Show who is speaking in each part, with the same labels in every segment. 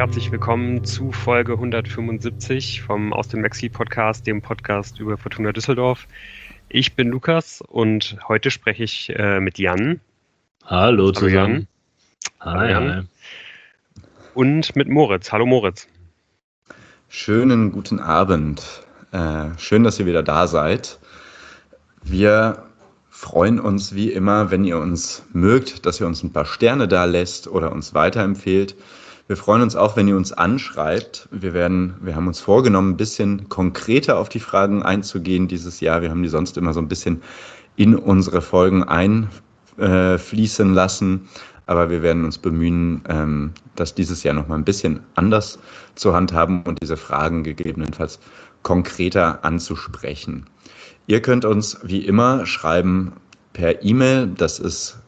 Speaker 1: herzlich willkommen zu Folge 175 vom Aus dem Exil Podcast, dem Podcast über Fortuna Düsseldorf. Ich bin Lukas und heute spreche ich mit Jan.
Speaker 2: Hallo zusammen.
Speaker 1: Hallo Jan. Und mit Moritz. Hallo Moritz.
Speaker 3: Schönen guten Abend. Schön, dass ihr wieder da seid. Wir freuen uns wie immer, wenn ihr uns mögt, dass ihr uns ein paar Sterne da lässt oder uns weiterempfehlt. Wir freuen uns auch, wenn ihr uns anschreibt. Wir haben uns vorgenommen, ein bisschen konkreter auf die Fragen einzugehen dieses Jahr. Wir haben die sonst immer so ein bisschen in unsere Folgen einfließen lassen. Aber wir werden uns bemühen, das dieses Jahr nochmal ein bisschen anders zu handhaben und diese Fragen gegebenenfalls konkreter anzusprechen. Ihr könnt uns wie immer schreiben per E-Mail, das ist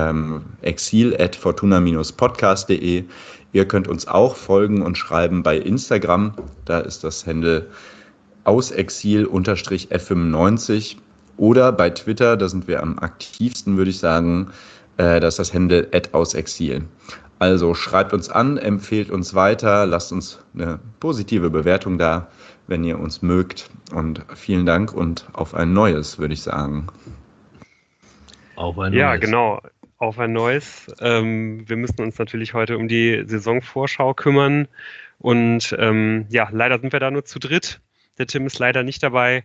Speaker 3: exil@fortuna-podcast.de. Ihr könnt uns auch folgen und schreiben bei Instagram, da ist das Handle ausexil_f95 oder bei Twitter, da sind wir am aktivsten, würde ich sagen, das ist das Handle @ausexil. Also schreibt uns an, empfehlt uns weiter, lasst uns eine positive Bewertung da, wenn ihr uns mögt. Und vielen Dank und auf ein neues, würde ich sagen.
Speaker 2: Auf ein neues.
Speaker 1: Ja, genau. Auf ein neues. Wir müssen uns natürlich heute um die Saisonvorschau kümmern. Und leider sind wir da nur zu dritt. Der Tim ist leider nicht dabei.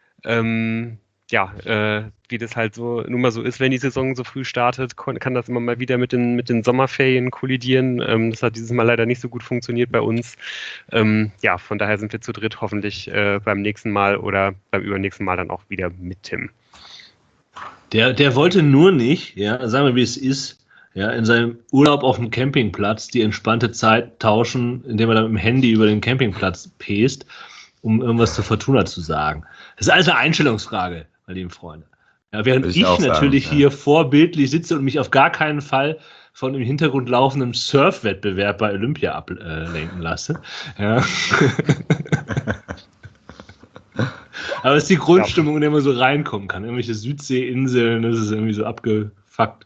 Speaker 1: Wie das halt so nun mal so ist, wenn die Saison so früh startet, kann das immer mal wieder mit den Sommerferien kollidieren. Das hat dieses Mal leider nicht so gut funktioniert bei uns. Von daher sind wir zu dritt hoffentlich beim nächsten Mal oder beim übernächsten Mal dann auch wieder mit Tim.
Speaker 2: Der wollte nur nicht, sagen wir wie es ist, in seinem Urlaub auf dem Campingplatz die entspannte Zeit tauschen, indem er dann mit dem Handy über den Campingplatz pest, um irgendwas zur Fortuna zu sagen. Das ist alles eine Einstellungsfrage, meine lieben Freunde. Ja, während ich natürlich hier vorbildlich sitze und mich auf gar keinen Fall von im Hintergrund laufendem Surf-Wettbewerb bei Olympia ablenken lasse. Ja. Aber es ist die Grundstimmung, in der man so reinkommen kann. Irgendwelche Südseeinseln, das ist irgendwie so abgefuckt.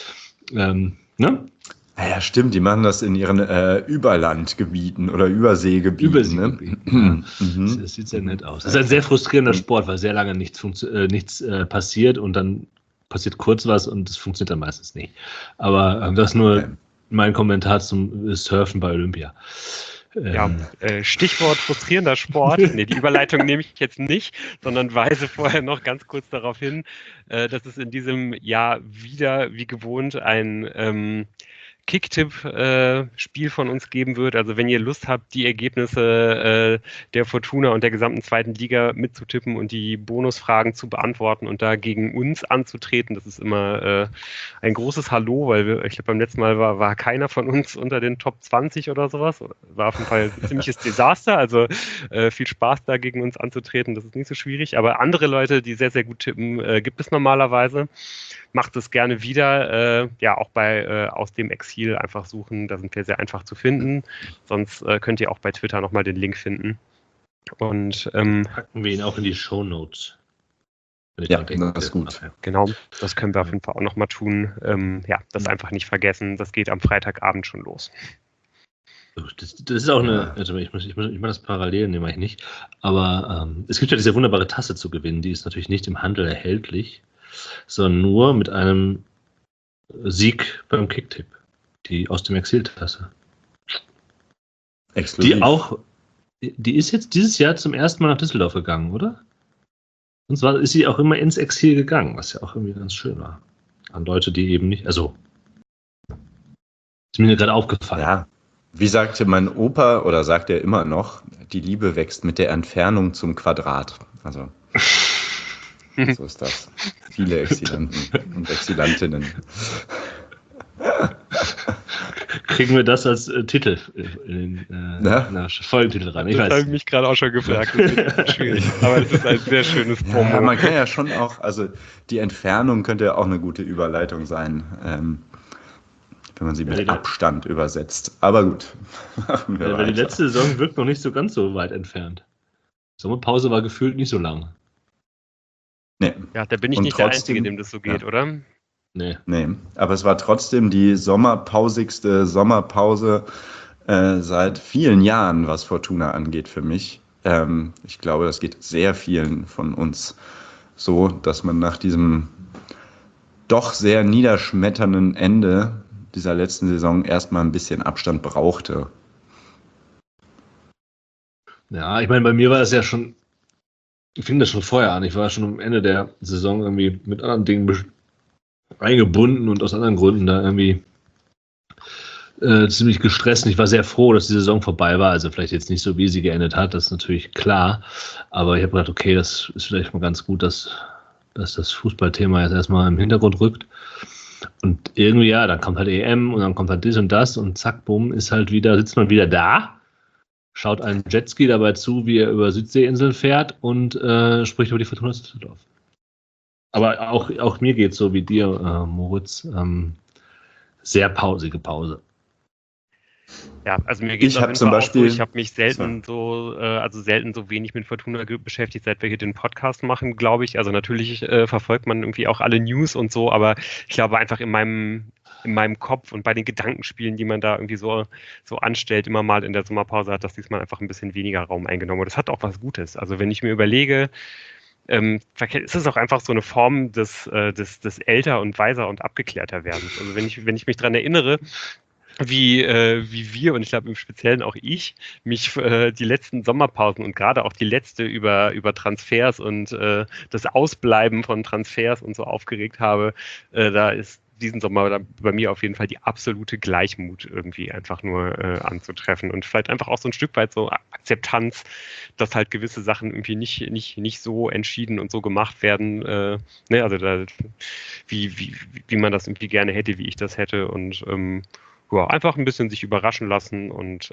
Speaker 3: Ja, stimmt, die machen das in ihren Überlandgebieten oder Überseegebieten.
Speaker 2: Überseegebieten, ja. Das sieht sehr nett aus. Das ist ein sehr frustrierender Sport, weil sehr lange nichts passiert und dann passiert kurz was und es funktioniert dann meistens nicht. Aber das ist nur mein Kommentar zum Surfen bei Olympia.
Speaker 1: Stichwort frustrierender Sport. Nee, die Überleitung nehme ich jetzt nicht, sondern weise vorher noch ganz kurz darauf hin, dass es in diesem Jahr wieder, wie gewohnt, ein Kicktipp-Spiel von uns geben wird. Also wenn ihr Lust habt, die Ergebnisse der Fortuna und der gesamten zweiten Liga mitzutippen und die Bonusfragen zu beantworten und da gegen uns anzutreten, das ist immer ein großes Hallo, weil ich glaube beim letzten Mal war keiner von uns unter den Top 20 oder sowas. War auf jeden Fall ein ziemliches Desaster. Also viel Spaß da gegen uns anzutreten, das ist nicht so schwierig. Aber andere Leute, die sehr, sehr gut tippen, gibt es normalerweise. Macht es gerne wieder, auch bei Aus dem Exil einfach suchen, da sind wir sehr einfach zu finden. Sonst könnt ihr auch bei Twitter nochmal den Link finden. Und
Speaker 2: packen wir ihn auch in die Shownotes.
Speaker 3: Ja, das ist gut.
Speaker 1: Genau, das können wir auf jeden Fall auch nochmal tun. Das einfach nicht vergessen, das geht am Freitagabend schon los.
Speaker 2: Das ist auch also ich mache das parallel, nehme ich nicht. Aber es gibt ja diese wunderbare Tasse zu gewinnen, die ist natürlich nicht im Handel erhältlich, sondern nur mit einem Sieg beim Kicktipp. Die Aus dem Exil-Tasse.
Speaker 3: Exklusiv.
Speaker 2: Die ist jetzt dieses Jahr zum ersten Mal nach Düsseldorf gegangen, oder? Und zwar ist sie auch immer ins Exil gegangen, was ja auch irgendwie ganz schön war. An Leute, die eben nicht, ist mir gerade aufgefallen.
Speaker 3: Ja, wie sagte mein Opa, oder sagt er immer noch, die Liebe wächst mit der Entfernung zum Quadrat. Also so ist das. Viele Exilanten und Exilantinnen.
Speaker 2: Kriegen wir das als Titel in den Folgentitel rein?
Speaker 1: Das habe ich mich gerade auch schon gefragt. Das ist schwierig. Aber es ist ein sehr schönes Promo.
Speaker 3: Ja, man kann ja schon auch, also die Entfernung könnte ja auch eine gute Überleitung sein, wenn man sie mit Abstand übersetzt. Aber gut.
Speaker 2: Die letzte Saison wirkt noch nicht so ganz so weit entfernt. Die Sommerpause war gefühlt nicht so lang.
Speaker 3: Nee.
Speaker 1: Ja, da bin ich nicht der Einzige, dem das so geht, oder?
Speaker 3: Nee, aber es war trotzdem die sommerpausigste Sommerpause seit vielen Jahren, was Fortuna angeht für mich. Ich glaube, das geht sehr vielen von uns so, dass man nach diesem doch sehr niederschmetternden Ende dieser letzten Saison erstmal ein bisschen Abstand brauchte.
Speaker 2: Ja, ich meine, bei mir war das ja schon, ich fing das schon vorher an. Ich war schon am Ende der Saison irgendwie mit anderen Dingen eingebunden und aus anderen Gründen da irgendwie ziemlich gestresst. Und ich war sehr froh, dass die Saison vorbei war. Also vielleicht jetzt nicht so, wie sie geendet hat, das ist natürlich klar. Aber ich habe gedacht, okay, das ist vielleicht mal ganz gut, dass das Fußballthema jetzt erstmal im Hintergrund rückt. Und irgendwie, ja, dann kommt halt EM und dann kommt halt dies und das und zack, bumm, sitzt man wieder da, schaut einem Jetski dabei zu, wie er über Südseeinseln fährt und spricht über die Fortuna Düsseldorf. Aber auch mir geht es so wie dir, Moritz, sehr pausige Pause.
Speaker 1: Ja, also mir geht es
Speaker 3: zum Beispiel
Speaker 1: auch so. Ich habe mich selten so wenig mit Fortuna beschäftigt, seit wir hier den Podcast machen, glaube ich. Also natürlich verfolgt man irgendwie auch alle News und so, aber ich glaube einfach in meinem Kopf und bei den Gedankenspielen, die man da irgendwie so anstellt, immer mal in der Sommerpause hat das diesmal einfach ein bisschen weniger Raum eingenommen. Und das hat auch was Gutes. Also wenn ich mir überlege, ist es auch einfach so eine Form des älter und weiser und abgeklärter Werdens. Also wenn ich mich daran erinnere, wie wir und ich glaube im Speziellen auch ich mich die letzten Sommerpausen und gerade auch die letzte über Transfers und das Ausbleiben von Transfers und so aufgeregt habe, da ist diesen Sommer bei mir auf jeden Fall die absolute Gleichmut irgendwie einfach nur anzutreffen und vielleicht einfach auch so ein Stück weit so Akzeptanz, dass halt gewisse Sachen irgendwie nicht so entschieden und so gemacht werden, ne, also wie man das irgendwie gerne hätte, wie ich das hätte und ja, einfach ein bisschen sich überraschen lassen und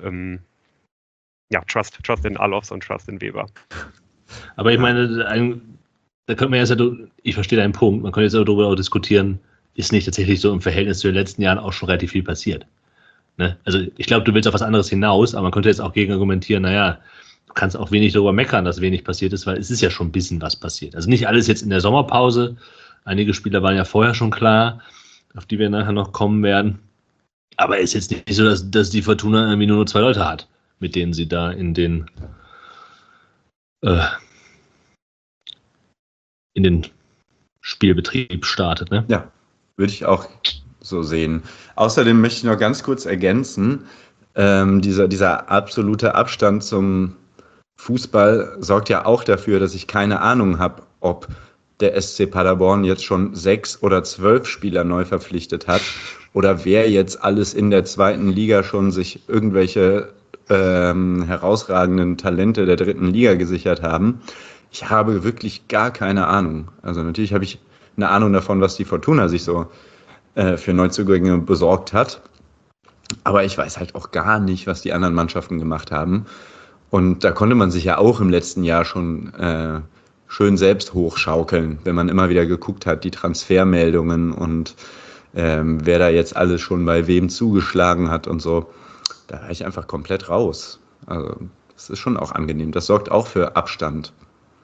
Speaker 1: Trust in Alofs und Trust in Weber.
Speaker 2: Aber ich meine, da könnte man jetzt ich verstehe deinen Punkt, man könnte jetzt darüber auch diskutieren, ist nicht tatsächlich so im Verhältnis zu den letzten Jahren auch schon relativ viel passiert. Ne? Also ich glaube, du willst auf was anderes hinaus, aber man könnte jetzt auch gegen argumentieren, naja, du kannst auch wenig darüber meckern, dass wenig passiert ist, weil es ist ja schon ein bisschen was passiert. Also nicht alles jetzt in der Sommerpause, einige Spieler waren ja vorher schon klar, auf die wir nachher noch kommen werden. Aber es ist jetzt nicht so, dass die Fortuna irgendwie nur 2 Leute hat, mit denen sie da in den Spielbetrieb startet. Ne?
Speaker 3: Ja, würde ich auch so sehen. Außerdem möchte ich noch ganz kurz ergänzen, dieser absolute Abstand zum Fußball sorgt ja auch dafür, dass ich keine Ahnung habe, ob der SC Paderborn jetzt schon 6 oder 12 Spieler neu verpflichtet hat oder wer jetzt alles in der 2. Liga schon sich irgendwelche herausragenden Talente der 3. Liga gesichert haben. Ich habe wirklich gar keine Ahnung. Also natürlich habe ich eine Ahnung davon, was die Fortuna sich so für Neuzugänge besorgt hat. Aber ich weiß halt auch gar nicht, was die anderen Mannschaften gemacht haben. Und da konnte man sich ja auch im letzten Jahr schon schön selbst hochschaukeln, wenn man immer wieder geguckt hat, die Transfermeldungen und wer da jetzt alles schon bei wem zugeschlagen hat und so. Da war ich einfach komplett raus. Also das ist schon auch angenehm. Das sorgt auch für Abstand.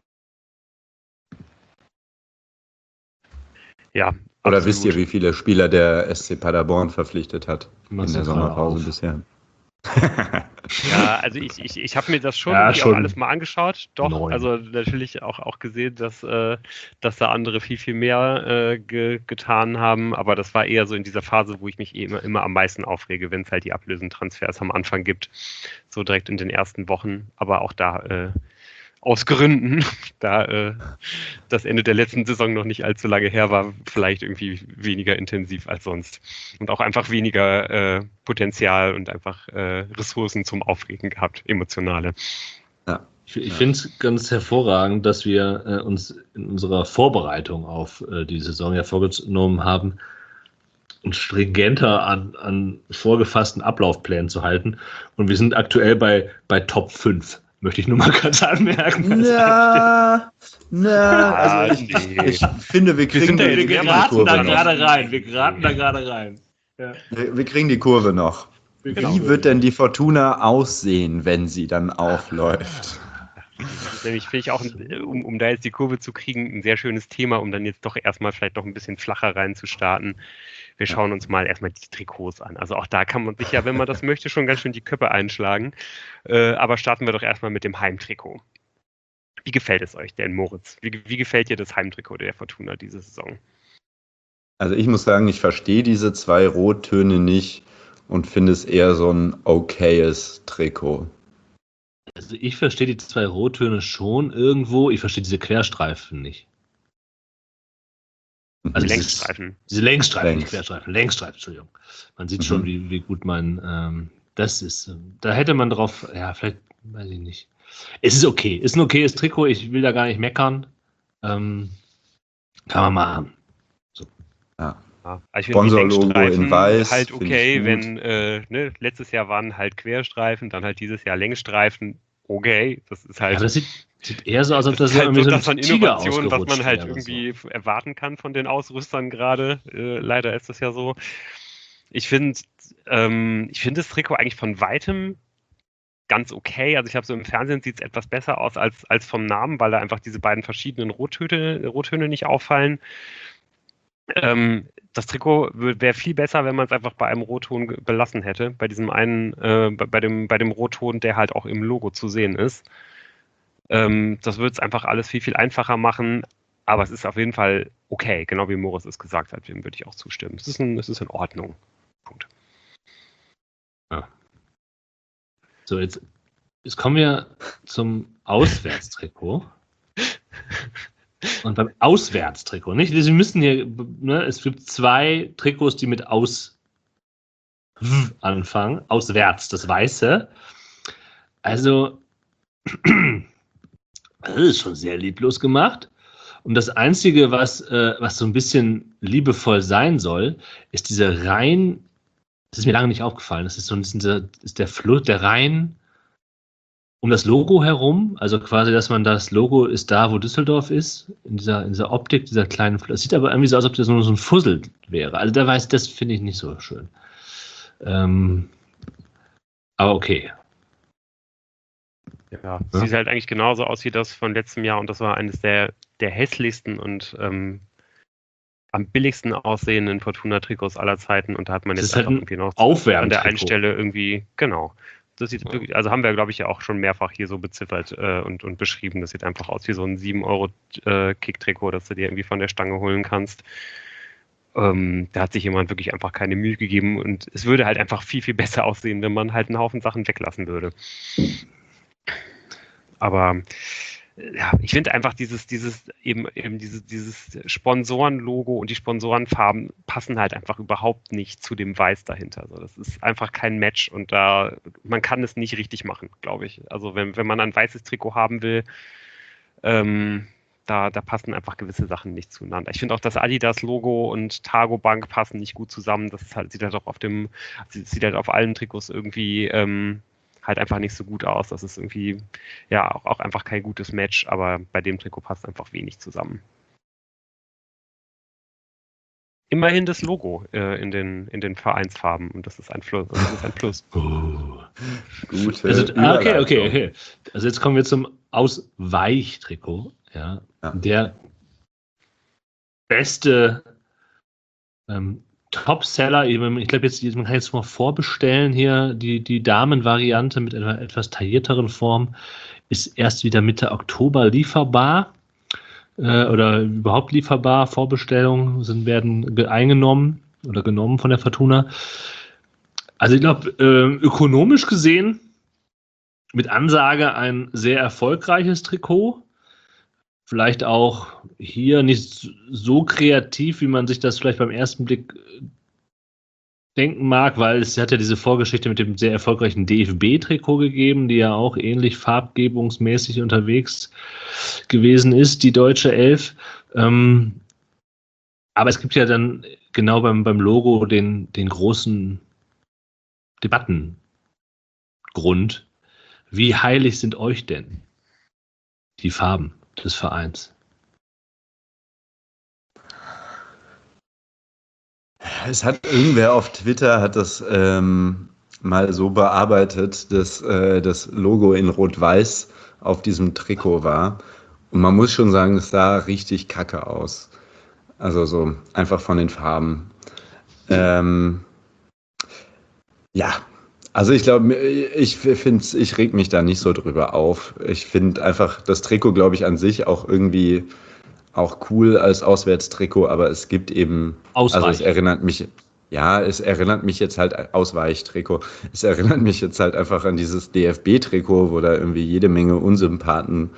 Speaker 1: Ja.
Speaker 3: Oder
Speaker 1: absolut.
Speaker 3: wisst ihr, wie viele Spieler der SC Paderborn verpflichtet hat in der Sommerpause bisher?
Speaker 1: Ja, also ich habe mir das schon auch alles mal angeschaut. Doch,
Speaker 2: 9. Also
Speaker 1: natürlich auch gesehen, dass da andere viel mehr getan haben. Aber das war eher so in dieser Phase, wo ich mich immer am meisten aufrege, wenn es halt die Ablösentransfers am Anfang gibt. So direkt in den ersten Wochen. Aber auch da aus Gründen, da das Ende der letzten Saison noch nicht allzu lange her war, vielleicht irgendwie weniger intensiv als sonst. Und auch einfach weniger Potenzial und einfach Ressourcen zum Aufregen gehabt, emotionale.
Speaker 2: Ja. Ich finde es ganz hervorragend, dass wir uns in unserer Vorbereitung auf die Saison ja vorgenommen haben, uns stringenter an vorgefassten Ablaufplänen zu halten. Und wir sind aktuell bei Top 5. Möchte ich nur mal ganz anmerken.
Speaker 3: Also ich finde, wir
Speaker 2: geraten da gerade rein. Ja.
Speaker 3: Wir kriegen die Kurve noch. Wie wird denn die Fortuna aussehen, wenn sie dann aufläuft?
Speaker 1: Das ist nämlich, finde ich, auch, um da jetzt die Kurve zu kriegen, ein sehr schönes Thema, um dann jetzt doch erstmal vielleicht noch ein bisschen flacher reinzustarten. wir schauen uns mal erstmal die Trikots an. Also auch da kann man sich ja, wenn man das möchte, schon ganz schön die Köpfe einschlagen. Aber starten wir doch erstmal mit dem Heimtrikot. Wie gefällt es euch denn, Moritz? Wie gefällt dir das Heimtrikot der Fortuna diese Saison?
Speaker 3: Also ich muss sagen, ich verstehe diese 2 Rottöne nicht und finde es eher so ein okayes Trikot.
Speaker 2: Also ich verstehe die 2 Rottöne schon irgendwo, ich verstehe diese Querstreifen nicht.
Speaker 1: Also Längsstreifen.
Speaker 2: Diese Längsstreifen, nicht Querstreifen, Längsstreifen, Entschuldigung. Man sieht schon, wie gut man, das ist, da hätte man drauf, ja, vielleicht, weiß ich nicht. Es ist okay, ist ein okayes Trikot, ich will da gar nicht meckern. Kann man machen. So.
Speaker 3: Ja.
Speaker 1: Ich finde die Längsstreifen
Speaker 3: in weiß,
Speaker 1: halt okay, wenn letztes Jahr waren halt Querstreifen, dann halt dieses Jahr Längsstreifen, okay, das ist halt...
Speaker 2: Ja, das sieht eher so aus, als ob das
Speaker 1: halt
Speaker 2: irgendwie so
Speaker 1: ein Innovation, was man halt
Speaker 2: wäre,
Speaker 1: irgendwie erwarten kann von den Ausrüstern gerade. Leider ist das ja so. Ich finde das Trikot eigentlich von weitem ganz okay. Also ich habe so im Fernsehen sieht es etwas besser aus als vom Namen, weil da einfach diese beiden verschiedenen Rottöne nicht auffallen. Das Trikot wäre viel besser, wenn man es einfach bei einem Rotton belassen hätte. Bei diesem einen, bei dem Rotton, der halt auch im Logo zu sehen ist. Das würde es einfach alles viel, viel einfacher machen. Aber es ist auf jeden Fall okay, genau wie Moritz es gesagt hat. Dem würde ich auch zustimmen. Es ist in Ordnung. Punkt.
Speaker 2: Ja. So, jetzt kommen wir zum Auswärtstrikot. Und beim Auswärtstrikot, nicht? Sie müssen hier, ne, es gibt 2 Trikots, die mit Aus anfangen. Auswärts, das Weiße. Also, das ist schon sehr lieblos gemacht. Und das Einzige, was so ein bisschen liebevoll sein soll, ist diese Reihen. Das ist mir lange nicht aufgefallen. Das ist so der Reihen um das Logo herum. Also quasi, dass man das Logo ist da, wo Düsseldorf ist, in dieser Optik, dieser kleinen. Das sieht aber irgendwie so aus, als ob das nur so ein Fussel wäre. Also das finde ich nicht so schön. Aber okay.
Speaker 1: Ja, sieht halt eigentlich genauso aus wie das von letztem Jahr und das war eines der hässlichsten und am billigsten aussehenden Fortuna-Trikots aller Zeiten und da hat man jetzt
Speaker 2: einfach
Speaker 1: irgendwie noch an der einen Stelle irgendwie, genau. Das sieht wirklich, also haben wir, glaube ich, ja auch schon mehrfach hier so beziffert und beschrieben. Das sieht einfach aus wie so ein 7-Euro-Kick-Trikot, das du dir irgendwie von der Stange holen kannst. Da hat sich jemand wirklich einfach keine Mühe gegeben und es würde halt einfach viel, viel besser aussehen, wenn man halt einen Haufen Sachen weglassen würde. Aber ja, ich finde einfach dieses Sponsorenlogo und die Sponsorenfarben passen halt einfach überhaupt nicht zu dem Weiß dahinter. Also das ist einfach kein Match und man kann es nicht richtig machen, glaube ich. Also wenn man ein weißes Trikot haben will, da passen einfach gewisse Sachen nicht zueinander. Ich finde auch das Adidas-Logo und Targo Bank passen nicht gut zusammen. Das sieht halt auch auf allen Trikots irgendwie halt einfach nicht so gut aus. Das ist irgendwie ja auch einfach kein gutes Match, aber bei dem Trikot passt einfach wenig zusammen. Immerhin das Logo in den Vereinsfarben und das ist ein Plus.
Speaker 3: Gut.
Speaker 2: Okay. Also jetzt kommen wir zum Ausweichtrikot. Ja. Der beste Topseller, ich glaube jetzt, man kann jetzt mal vorbestellen hier, die Damenvariante mit einer etwas taillierteren Form ist erst wieder Mitte Oktober lieferbar oder überhaupt lieferbar. Vorbestellungen werden eingenommen oder genommen von der Fortuna. Also ich glaube, ökonomisch gesehen mit Ansage ein sehr erfolgreiches Trikot. Vielleicht auch hier nicht so kreativ, wie man sich das vielleicht beim ersten Blick denken mag, weil es hat ja diese Vorgeschichte mit dem sehr erfolgreichen DFB-Trikot gegeben, die ja auch ähnlich farbgebungsmäßig unterwegs gewesen ist, die deutsche Elf. Aber es gibt ja dann genau beim Logo den großen Debattengrund. Wie heilig sind euch denn die Farben des Vereins?
Speaker 3: Es hat irgendwer auf Twitter hat das mal so bearbeitet, dass das Logo in Rot-Weiß auf diesem Trikot war. Und man muss schon sagen, es sah richtig kacke aus. Also so einfach von den Farben. Ja, also ich glaube, ich reg mich da nicht so drüber auf. Ich finde einfach das Trikot, glaube ich, an sich auch irgendwie auch cool als Auswärtstrikot, aber es gibt eben, also es erinnert mich, ja, es erinnert mich jetzt halt, Ausweichtrikot, es erinnert mich jetzt halt einfach an dieses DFB-Trikot, wo da irgendwie jede Menge Unsympathen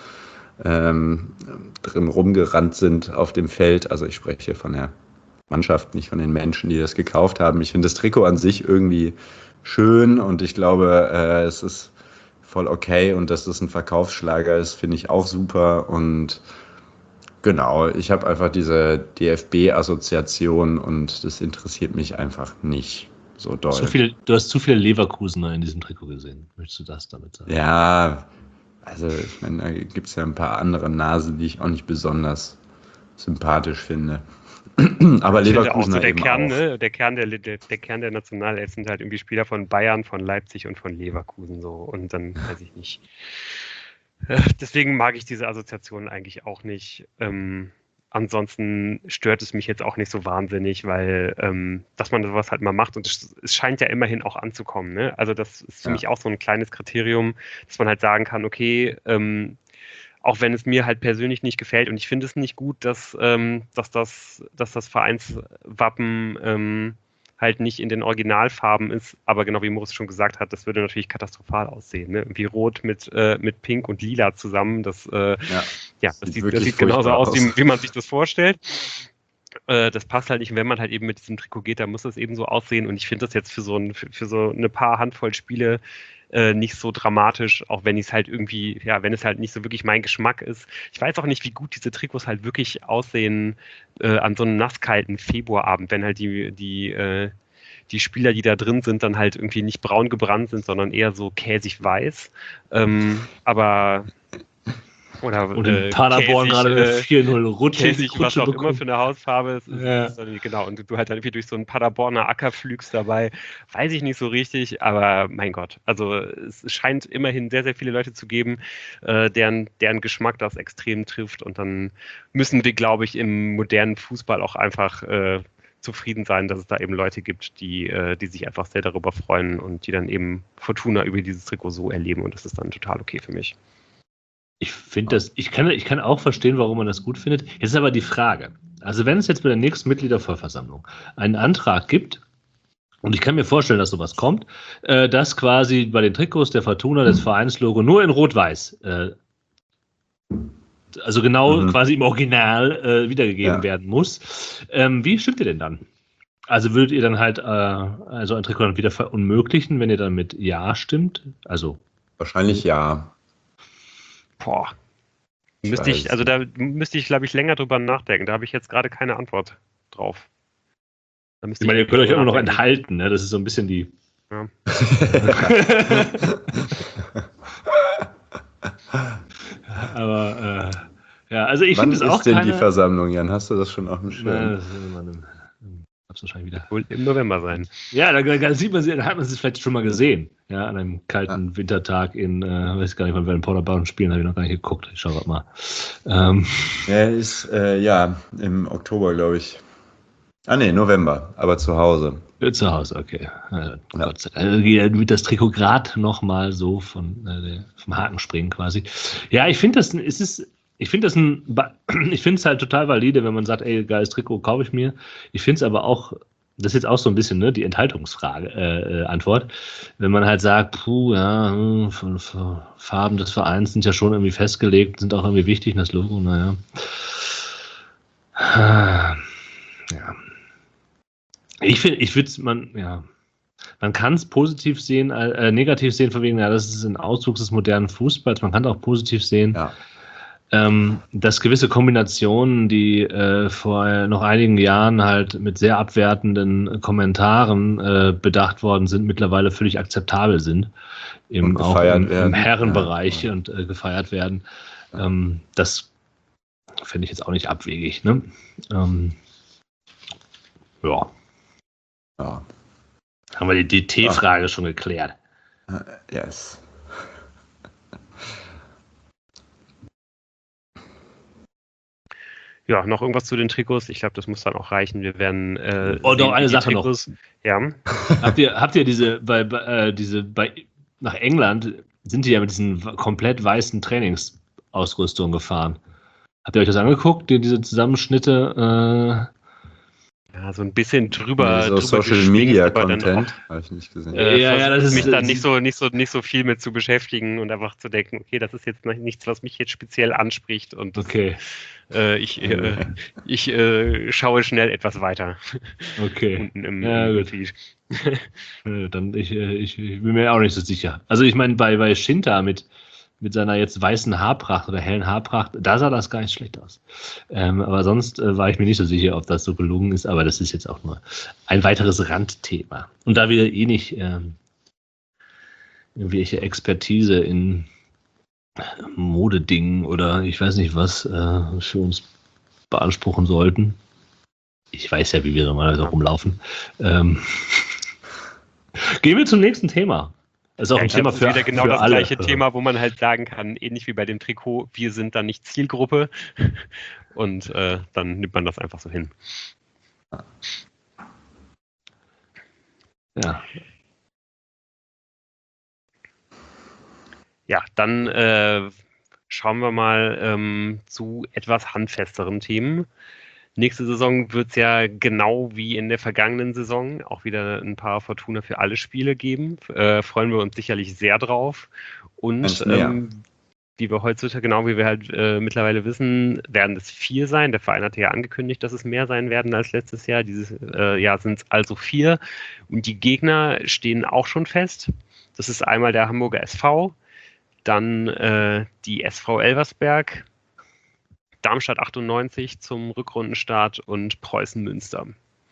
Speaker 3: drin rumgerannt sind auf dem Feld. Also ich spreche hier von der Mannschaft, nicht von den Menschen, die das gekauft haben. Ich finde das Trikot an sich irgendwie schön und ich glaube, es ist voll okay und dass das ein Verkaufsschlager ist, finde ich auch super und genau, ich habe einfach diese DFB-Assoziation und das interessiert mich einfach nicht so doll.
Speaker 2: Du hast zu viele Leverkusener in diesem Trikot gesehen. Möchtest du das damit sagen?
Speaker 3: Ja, also ich meine, da gibt es ja ein paar andere Nasen, die ich auch nicht besonders sympathisch finde. Aber Leverkusen
Speaker 1: so der
Speaker 3: eben
Speaker 1: Kern,
Speaker 3: auch.
Speaker 1: ne? Der Kern der Nationalelf sind halt irgendwie Spieler von Bayern, von Leipzig und von Leverkusen so. Und dann weiß ich nicht. Deswegen mag ich diese Assoziation eigentlich auch nicht. Ansonsten stört es mich jetzt auch nicht so wahnsinnig, weil dass man sowas halt mal macht und es scheint ja immerhin auch anzukommen. Ne? Also das ist für mich auch so ein kleines Kriterium, dass man halt sagen kann, okay, auch wenn es mir halt persönlich nicht gefällt und ich finde es nicht gut, dass das Vereinswappen halt nicht in den Originalfarben ist, aber genau wie Moritz schon gesagt hat, das würde natürlich katastrophal aussehen. Ne? Irgendwie Rot mit Pink und Lila zusammen, das sieht genauso aus, wie man sich das vorstellt. Das passt halt nicht. Und wenn man halt eben mit diesem Trikot geht, dann muss das eben so aussehen. Und ich finde das jetzt für so eine paar Handvoll Spiele nicht so dramatisch, auch wenn es halt irgendwie, ja, wenn es halt nicht so wirklich mein Geschmack ist. Ich weiß auch nicht, wie gut diese Trikots halt wirklich aussehen an so einem nasskalten Februarabend, wenn halt die Spieler, die da drin sind, dann halt irgendwie nicht braun gebrannt sind, sondern eher so käsig weiß.
Speaker 2: Und in Paderborn gerade 4-0 rutschig,
Speaker 1: was auch immer für eine Hausfarbe. Genau, und du halt irgendwie durch so einen Paderborner Acker flügst dabei. Weiß ich nicht so richtig, aber mein Gott. Also es scheint immerhin sehr, sehr viele Leute zu geben, deren Geschmack das extrem trifft. Und dann müssen wir, glaube ich, im modernen Fußball auch einfach zufrieden sein, dass es da eben Leute gibt, die sich einfach sehr darüber freuen und die dann eben Fortuna über dieses Trikot so erleben. Und das ist dann total okay für mich.
Speaker 2: Ich finde ich kann auch verstehen, warum man das gut findet. Jetzt ist aber die Frage, also wenn es jetzt bei der nächsten Mitgliedervollversammlung einen Antrag gibt, und ich kann mir vorstellen, dass sowas kommt, dass quasi bei den Trikots der Fortuna das Vereinslogo nur in Rot-Weiß, also genau quasi im Original wiedergegeben werden muss. Wie stimmt ihr denn dann? Also würdet ihr dann halt also ein Trikot dann wieder verunmöglichen, wenn ihr dann mit Ja stimmt? Also
Speaker 3: wahrscheinlich ja.
Speaker 1: Boah. Da müsste ich, glaube ich, länger drüber nachdenken. Da habe ich jetzt gerade keine Antwort drauf.
Speaker 2: Ich meine, ihr könnt euch auch noch enthalten, ne? Das ist so ein bisschen die. Ja. Aber ja, also ich finde es auch.
Speaker 3: Wann ist denn die Versammlung, Jan? Hast du das schon auf dem Schirm?
Speaker 2: Das wahrscheinlich wieder.
Speaker 1: Wohl im November sein.
Speaker 2: Ja, da sieht man hat man es vielleicht schon mal gesehen. Ja, an einem kalten Wintertag in, weiß gar nicht, wann wir in Paderborn spielen, habe ich noch gar nicht geguckt. Ich schaue mal.
Speaker 3: Er ist, im Oktober, glaube ich. November, aber zu Hause.
Speaker 2: Zu Hause, okay. Gott sei Dank. Also mit das Trikot gerade nochmal so vom Haken springen quasi. Ja, ich finde es halt total valide, wenn man sagt, ey, geiles Trikot, kaufe ich mir. Ich finde es aber auch, das ist jetzt auch so ein bisschen ne, die Enthaltungsfrage, Antwort. Wenn man halt sagt, Farben des Vereins sind ja schon irgendwie festgelegt, sind auch irgendwie wichtig, das Logo, naja. Ja. Man kann es positiv sehen, negativ sehen, von wegen, ja, das ist ein Ausdruck des modernen Fußballs. Man kann es auch positiv sehen, dass gewisse Kombinationen, die vor noch einigen Jahren halt mit sehr abwertenden Kommentaren bedacht worden sind, mittlerweile völlig akzeptabel sind, im Herrenbereich und gefeiert werden. Das finde ich jetzt auch nicht abwegig. Ne? Ja. Haben wir die DT-Frage schon geklärt?
Speaker 3: Yes.
Speaker 1: Ja, noch irgendwas zu den Trikots? Ich glaube, das muss dann auch reichen. Wir werden.
Speaker 2: Doch, eine Sache
Speaker 1: Trikots
Speaker 2: noch.
Speaker 1: Ja.
Speaker 2: Habt ihr nach England sind die ja mit diesen komplett weißen Trainingsausrüstungen gefahren? Habt ihr euch das angeguckt, diese Zusammenschnitte?
Speaker 1: Ja, so ein bisschen drüber.
Speaker 3: So
Speaker 1: drüber
Speaker 3: Social
Speaker 1: geschminkt,
Speaker 3: Media
Speaker 1: aber dann
Speaker 3: Content habe ich nicht gesehen.
Speaker 2: Das ist
Speaker 1: mich dann nicht so viel mit zu beschäftigen und einfach zu denken, okay, das ist jetzt nichts, was mich jetzt speziell anspricht und
Speaker 2: okay.
Speaker 1: Ich schaue schnell etwas weiter.
Speaker 2: Okay.
Speaker 1: Im Feed.
Speaker 2: Dann ich bin mir auch nicht so sicher. Also ich meine, bei Shinta mit seiner jetzt weißen Haarpracht oder hellen Haarpracht, da sah das gar nicht schlecht aus. Aber sonst war ich mir nicht so sicher, ob das so gelungen ist, aber das ist jetzt auch nur ein weiteres Randthema. Und da wir nicht irgendwelche Expertise in Modedingen oder ich weiß nicht was für uns beanspruchen sollten. Ich weiß ja, wie wir normalerweise rumlaufen. Gehen wir zum nächsten Thema. Das ist auch ein Thema für
Speaker 1: wieder genau
Speaker 2: für
Speaker 1: das
Speaker 2: alle.
Speaker 1: Gleiche Thema, wo man halt sagen kann, ähnlich wie bei dem Trikot, wir sind dann nicht Zielgruppe und dann nimmt man das einfach so hin.
Speaker 2: Ja.
Speaker 1: Ja, dann schauen wir mal zu etwas handfesteren Themen. Nächste Saison wird es ja genau wie in der vergangenen Saison auch wieder ein paar Fortuna für alle Spiele geben. Freuen wir uns sicherlich sehr drauf. Und wie wir heutzutage, genau wie wir halt mittlerweile wissen, werden es 4 sein. Der Verein hatte ja angekündigt, dass es mehr sein werden als letztes Jahr. Dieses Jahr sind es also 4. Und die Gegner stehen auch schon fest. Das ist einmal der Hamburger SV, dann die SV Elversberg, Darmstadt 98 zum Rückrundenstart und Preußen Münster.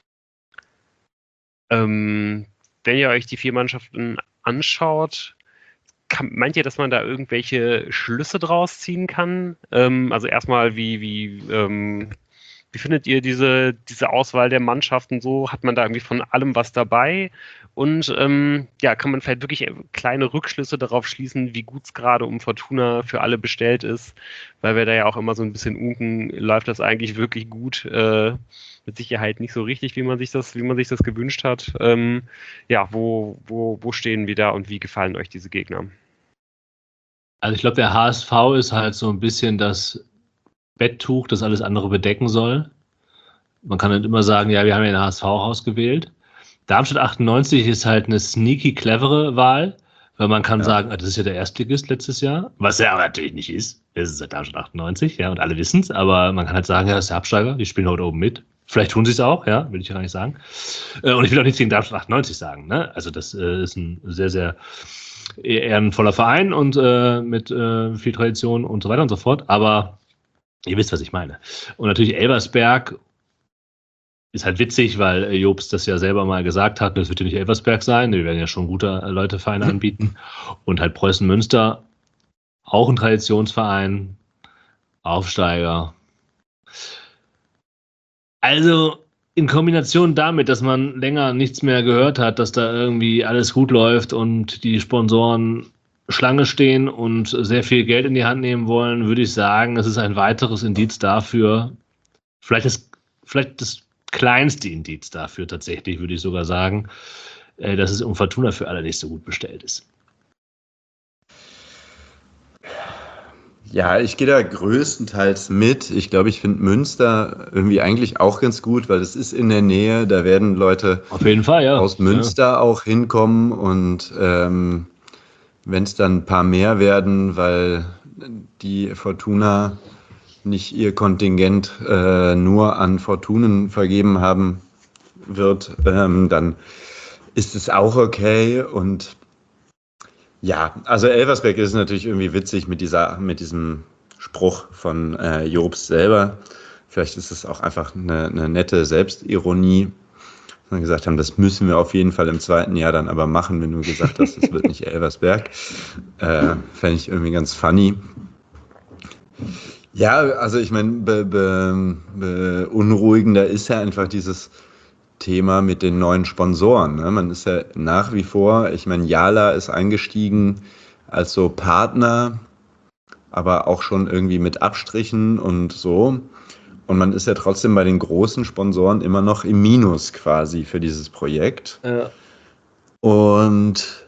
Speaker 1: Wenn ihr euch die 4 Mannschaften anschaut, meint ihr, dass man da irgendwelche Schlüsse draus ziehen kann? Also erstmal, wie findet ihr diese Auswahl der Mannschaften so? Hat man da irgendwie von allem was dabei? Und kann man vielleicht wirklich kleine Rückschlüsse darauf schließen, wie gut es gerade um Fortuna für alle bestellt ist? Weil wir da ja auch immer so ein bisschen unken, läuft das eigentlich wirklich gut? Mit Sicherheit nicht so richtig, wie man sich das gewünscht hat. Wo stehen wir da und wie gefallen euch diese Gegner?
Speaker 2: Also ich glaube, der HSV ist halt so ein bisschen das Betttuch, das alles andere bedecken soll. Man kann halt immer sagen, ja, wir haben ja den HSV ausgewählt. Darmstadt 98 ist halt eine sneaky, clevere Wahl, weil man kann sagen, das ist ja der Erstligist letztes Jahr, was er aber natürlich nicht ist. Es ist ja Darmstadt 98, ja, und alle wissen es, aber man kann halt sagen, ja, das ist der Absteiger, die spielen heute oben mit. Vielleicht tun sie es auch, ja, will ich ja gar nicht sagen. Und ich will auch nichts gegen Darmstadt 98 sagen, ne? Also das ist ein sehr, sehr ehrenvoller Verein und mit viel Tradition und so weiter und so fort, aber ihr wisst, was ich meine. Und natürlich Elversberg ist halt witzig, weil Jobst das ja selber mal gesagt hat, das wird ja nicht Elversberg sein, wir werden ja schon gute Vereine anbieten. Und halt Preußen Münster, auch ein Traditionsverein, Aufsteiger. Also in Kombination damit, dass man länger nichts mehr gehört hat, dass da irgendwie alles gut läuft und die Sponsoren Schlange stehen und sehr viel Geld in die Hand nehmen wollen, würde ich sagen, es ist ein weiteres Indiz dafür, vielleicht das kleinste Indiz dafür tatsächlich, würde ich sogar sagen, dass es um Fortuna für alle nicht so gut bestellt ist.
Speaker 3: Ja, ich gehe da größtenteils mit. Ich glaube, ich finde Münster irgendwie eigentlich auch ganz gut, weil es ist in der Nähe, da werden Leute
Speaker 2: auf jeden Fall, ja,
Speaker 3: aus Münster auch hinkommen und wenn es dann ein paar mehr werden, weil die Fortuna nicht ihr Kontingent nur an Fortunen vergeben haben wird, dann ist es auch okay. Und ja, also Elversberg ist natürlich irgendwie witzig mit diesem Spruch von Jobst selber. Vielleicht ist es auch einfach eine nette Selbstironie. Wir gesagt haben, das müssen wir auf jeden Fall im 2. Jahr dann aber machen, wenn du gesagt hast, es wird nicht Elversberg. Fände ich irgendwie ganz funny. Ja, also ich meine, beunruhigender ist ja einfach dieses Thema mit den neuen Sponsoren. Ne? Man ist ja nach wie vor, ich meine, Jala ist eingestiegen als so Partner, aber auch schon irgendwie mit Abstrichen und so. Und man ist ja trotzdem bei den großen Sponsoren immer noch im Minus quasi für dieses Projekt.
Speaker 2: Ja.
Speaker 3: Und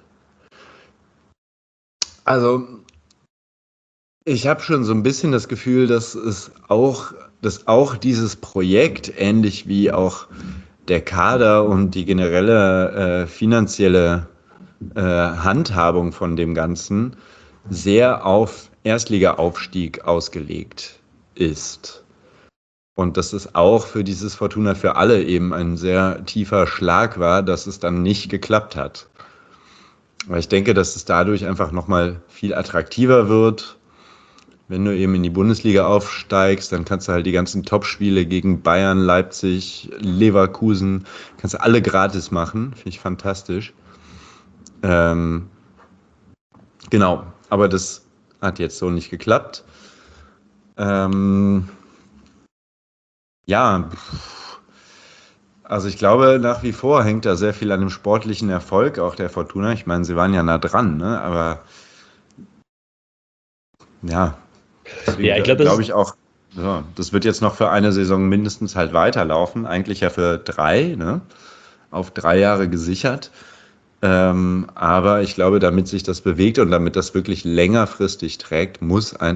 Speaker 3: also ich habe schon so ein bisschen das Gefühl, dass auch dieses Projekt, ähnlich wie auch der Kader und die generelle finanzielle Handhabung von dem Ganzen, sehr auf Erstliga-Aufstieg ausgelegt ist. Und dass es auch für dieses Fortuna für alle eben ein sehr tiefer Schlag war, dass es dann nicht geklappt hat. Weil ich denke, dass es dadurch einfach nochmal viel attraktiver wird. Wenn du eben in die Bundesliga aufsteigst, dann kannst du halt die ganzen Topspiele gegen Bayern, Leipzig, Leverkusen, kannst du alle gratis machen. Finde ich fantastisch. Genau, aber das hat jetzt so nicht geklappt. Ja, also ich glaube, nach wie vor hängt da sehr viel an dem sportlichen Erfolg auch der Fortuna. Ich meine, sie waren ja nah dran, ne? Aber ja, deswegen glaube ich auch, ja, das wird jetzt noch für eine Saison mindestens halt weiterlaufen. Eigentlich ja für 3, ne? Auf 3 Jahre gesichert. Aber ich glaube, damit sich das bewegt und damit das wirklich längerfristig trägt, müssen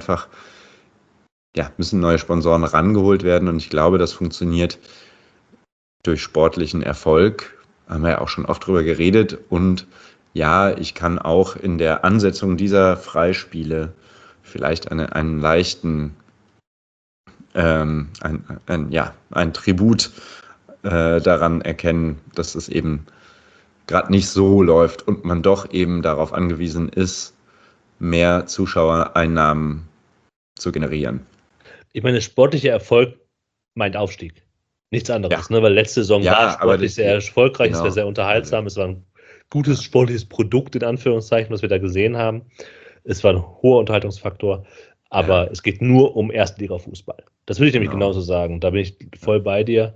Speaker 3: neue Sponsoren rangeholt werden. Und ich glaube, das funktioniert durch sportlichen Erfolg. Haben wir ja auch schon oft drüber geredet. Und ja, ich kann auch in der Ansetzung dieser Freispiele vielleicht einen leichten, ein Tribut daran erkennen, dass es eben gerade nicht so läuft und man doch eben darauf angewiesen ist, mehr Zuschauereinnahmen zu generieren.
Speaker 2: Ich meine, sportlicher Erfolg meint Aufstieg. Nichts anderes, ne? Weil letzte Saison war sportlich sehr erfolgreich, es war sehr unterhaltsam, es war ein gutes sportliches Produkt, in Anführungszeichen, was wir da gesehen haben. Es war ein hoher Unterhaltungsfaktor, aber es geht nur um Erstliga-Fußball. Das würde ich nämlich genauso sagen. Da bin ich voll bei dir.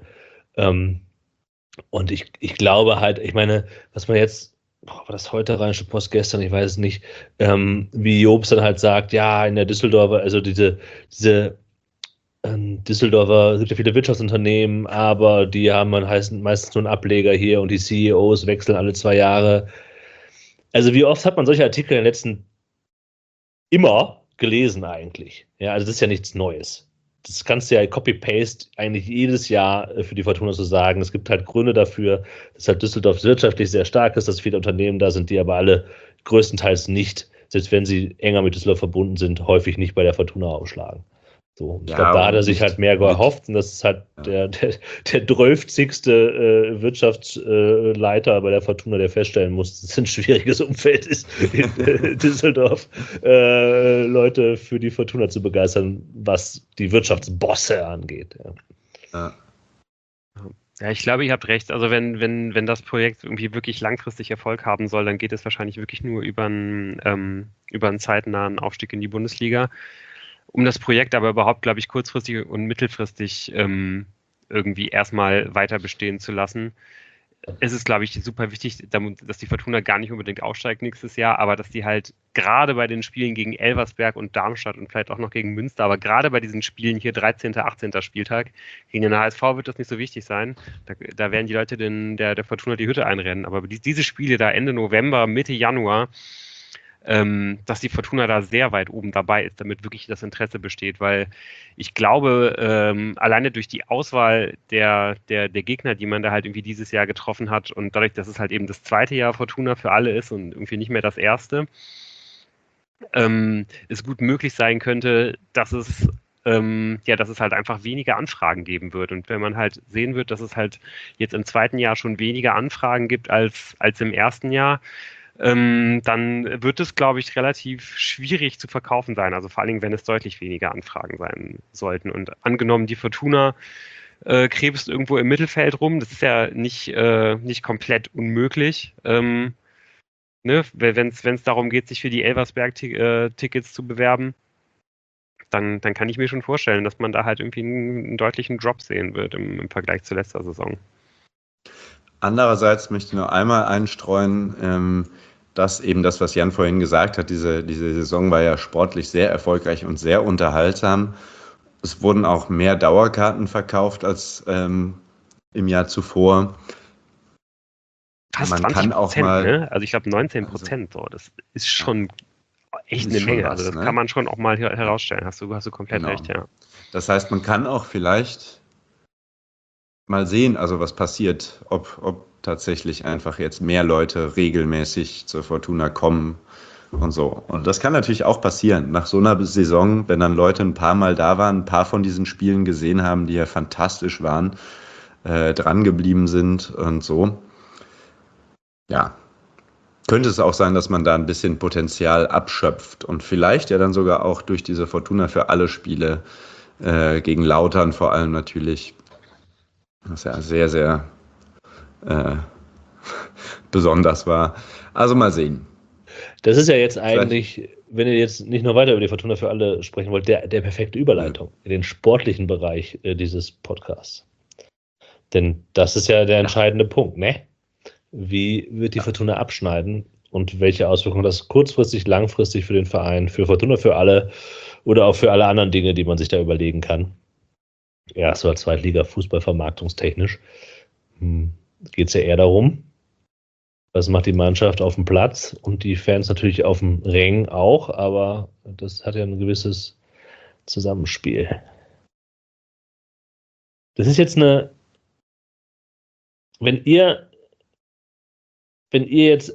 Speaker 2: Und ich glaube halt, ich meine, was man jetzt, war das heute Rheinische Post gestern, ich weiß es nicht, wie Jobs dann halt sagt, ja, in der Düsseldorfer, also diese Düsseldorfer, es gibt ja viele Wirtschaftsunternehmen, aber die haben meistens nur einen Ableger hier und die CEOs wechseln alle 2 Jahre. Also wie oft hat man solche Artikel in den letzten immer gelesen eigentlich? Ja, also das ist ja nichts Neues. Das kannst du ja Copy-Paste eigentlich jedes Jahr für die Fortuna so sagen. Es gibt halt Gründe dafür, dass halt Düsseldorf wirtschaftlich sehr stark ist, dass viele Unternehmen da sind, die aber alle größtenteils nicht, selbst wenn sie enger mit Düsseldorf verbunden sind, häufig nicht bei der Fortuna aufschlagen. So, ich glaube, da hat er sich halt mehr gehofft und das ist halt der 12. Wirtschaftsleiter bei der Fortuna, der feststellen muss, dass es ein schwieriges Umfeld ist, in Düsseldorf Leute für die Fortuna zu begeistern, was die Wirtschaftsbosse angeht.
Speaker 1: Ja, ich glaube, ihr habt recht. Also wenn das Projekt irgendwie wirklich langfristig Erfolg haben soll, dann geht es wahrscheinlich wirklich nur über einen zeitnahen Aufstieg in die Bundesliga. Um das Projekt aber überhaupt, glaube ich, kurzfristig und mittelfristig irgendwie erstmal weiter bestehen zu lassen, ist es, glaube ich, super wichtig, dass die Fortuna gar nicht unbedingt aufsteigt nächstes Jahr, aber dass die halt gerade bei den Spielen gegen Elversberg und Darmstadt und vielleicht auch noch gegen Münster, aber gerade bei diesen Spielen hier 13., 18. Spieltag, gegen den HSV wird das nicht so wichtig sein. Da werden die Leute der Fortuna die Hütte einrennen. Aber diese Spiele da Ende November, Mitte Januar, dass die Fortuna da sehr weit oben dabei ist, damit wirklich das Interesse besteht, weil ich glaube, alleine durch die Auswahl der Gegner, die man da halt irgendwie dieses Jahr getroffen hat und dadurch, dass es halt eben das zweite Jahr Fortuna für alle ist und irgendwie nicht mehr das erste, es gut möglich sein könnte, dass es halt einfach weniger Anfragen geben wird. Und wenn man halt sehen wird, dass es halt jetzt im zweiten Jahr schon weniger Anfragen gibt als im ersten Jahr, dann wird es, glaube ich, relativ schwierig zu verkaufen sein. Also vor allen Dingen, wenn es deutlich weniger Anfragen sein sollten. Und angenommen, die Fortuna krebst irgendwo im Mittelfeld rum, das ist ja nicht komplett unmöglich. Ne? Wenn es darum geht, sich für die Elversberg-Tickets zu bewerben, dann kann ich mir schon vorstellen, dass man da halt irgendwie einen deutlichen Drop sehen wird im Vergleich zur letzter Saison.
Speaker 3: Andererseits möchte ich noch einmal einstreuen, dass eben das, was Jan vorhin gesagt hat, diese Saison war ja sportlich sehr erfolgreich und sehr unterhaltsam. Es wurden auch mehr Dauerkarten verkauft als im Jahr zuvor.
Speaker 1: Fast
Speaker 3: Man
Speaker 1: 20%,
Speaker 3: kann auch mal,
Speaker 1: ne? Also ich glaube 19%, so. Das ist schon echt
Speaker 3: ist
Speaker 1: eine
Speaker 3: schon
Speaker 1: Menge.
Speaker 3: was,
Speaker 1: Also das
Speaker 3: ne?
Speaker 1: kann man schon auch mal herausstellen. Hast du komplett
Speaker 3: Genau.
Speaker 1: recht, ja.
Speaker 3: Das heißt, man kann auch vielleicht mal sehen, also was passiert, ob tatsächlich einfach jetzt mehr Leute regelmäßig zur Fortuna kommen und so. Und das kann natürlich auch passieren. Nach so einer Saison, wenn dann Leute ein paar Mal da waren, ein paar von diesen Spielen gesehen haben, die ja fantastisch waren, dran geblieben sind und so. Ja, könnte es auch sein, dass man da ein bisschen Potenzial abschöpft und vielleicht ja dann sogar auch durch diese Fortuna für alle Spiele gegen Lautern vor allem natürlich, was ja sehr, sehr besonders war. Also mal sehen.
Speaker 2: Das ist ja jetzt
Speaker 3: Vielleicht,
Speaker 2: eigentlich, wenn ihr jetzt nicht noch weiter über die Fortuna für alle sprechen wollt, der perfekte Überleitung in den sportlichen Bereich dieses Podcasts. Denn das ist ja der entscheidende Punkt, ne? Wie wird die Fortuna abschneiden und welche Auswirkungen das kurzfristig, langfristig für den Verein, für Fortuna für alle oder auch für alle anderen Dinge, die man sich da überlegen kann. Erst- oder Zweitliga-Fußball vermarktungstechnisch geht es ja eher darum, was macht die Mannschaft auf dem Platz und die Fans natürlich auf dem Ring auch, aber das hat ja ein gewisses Zusammenspiel. Das ist jetzt eine, wenn ihr jetzt,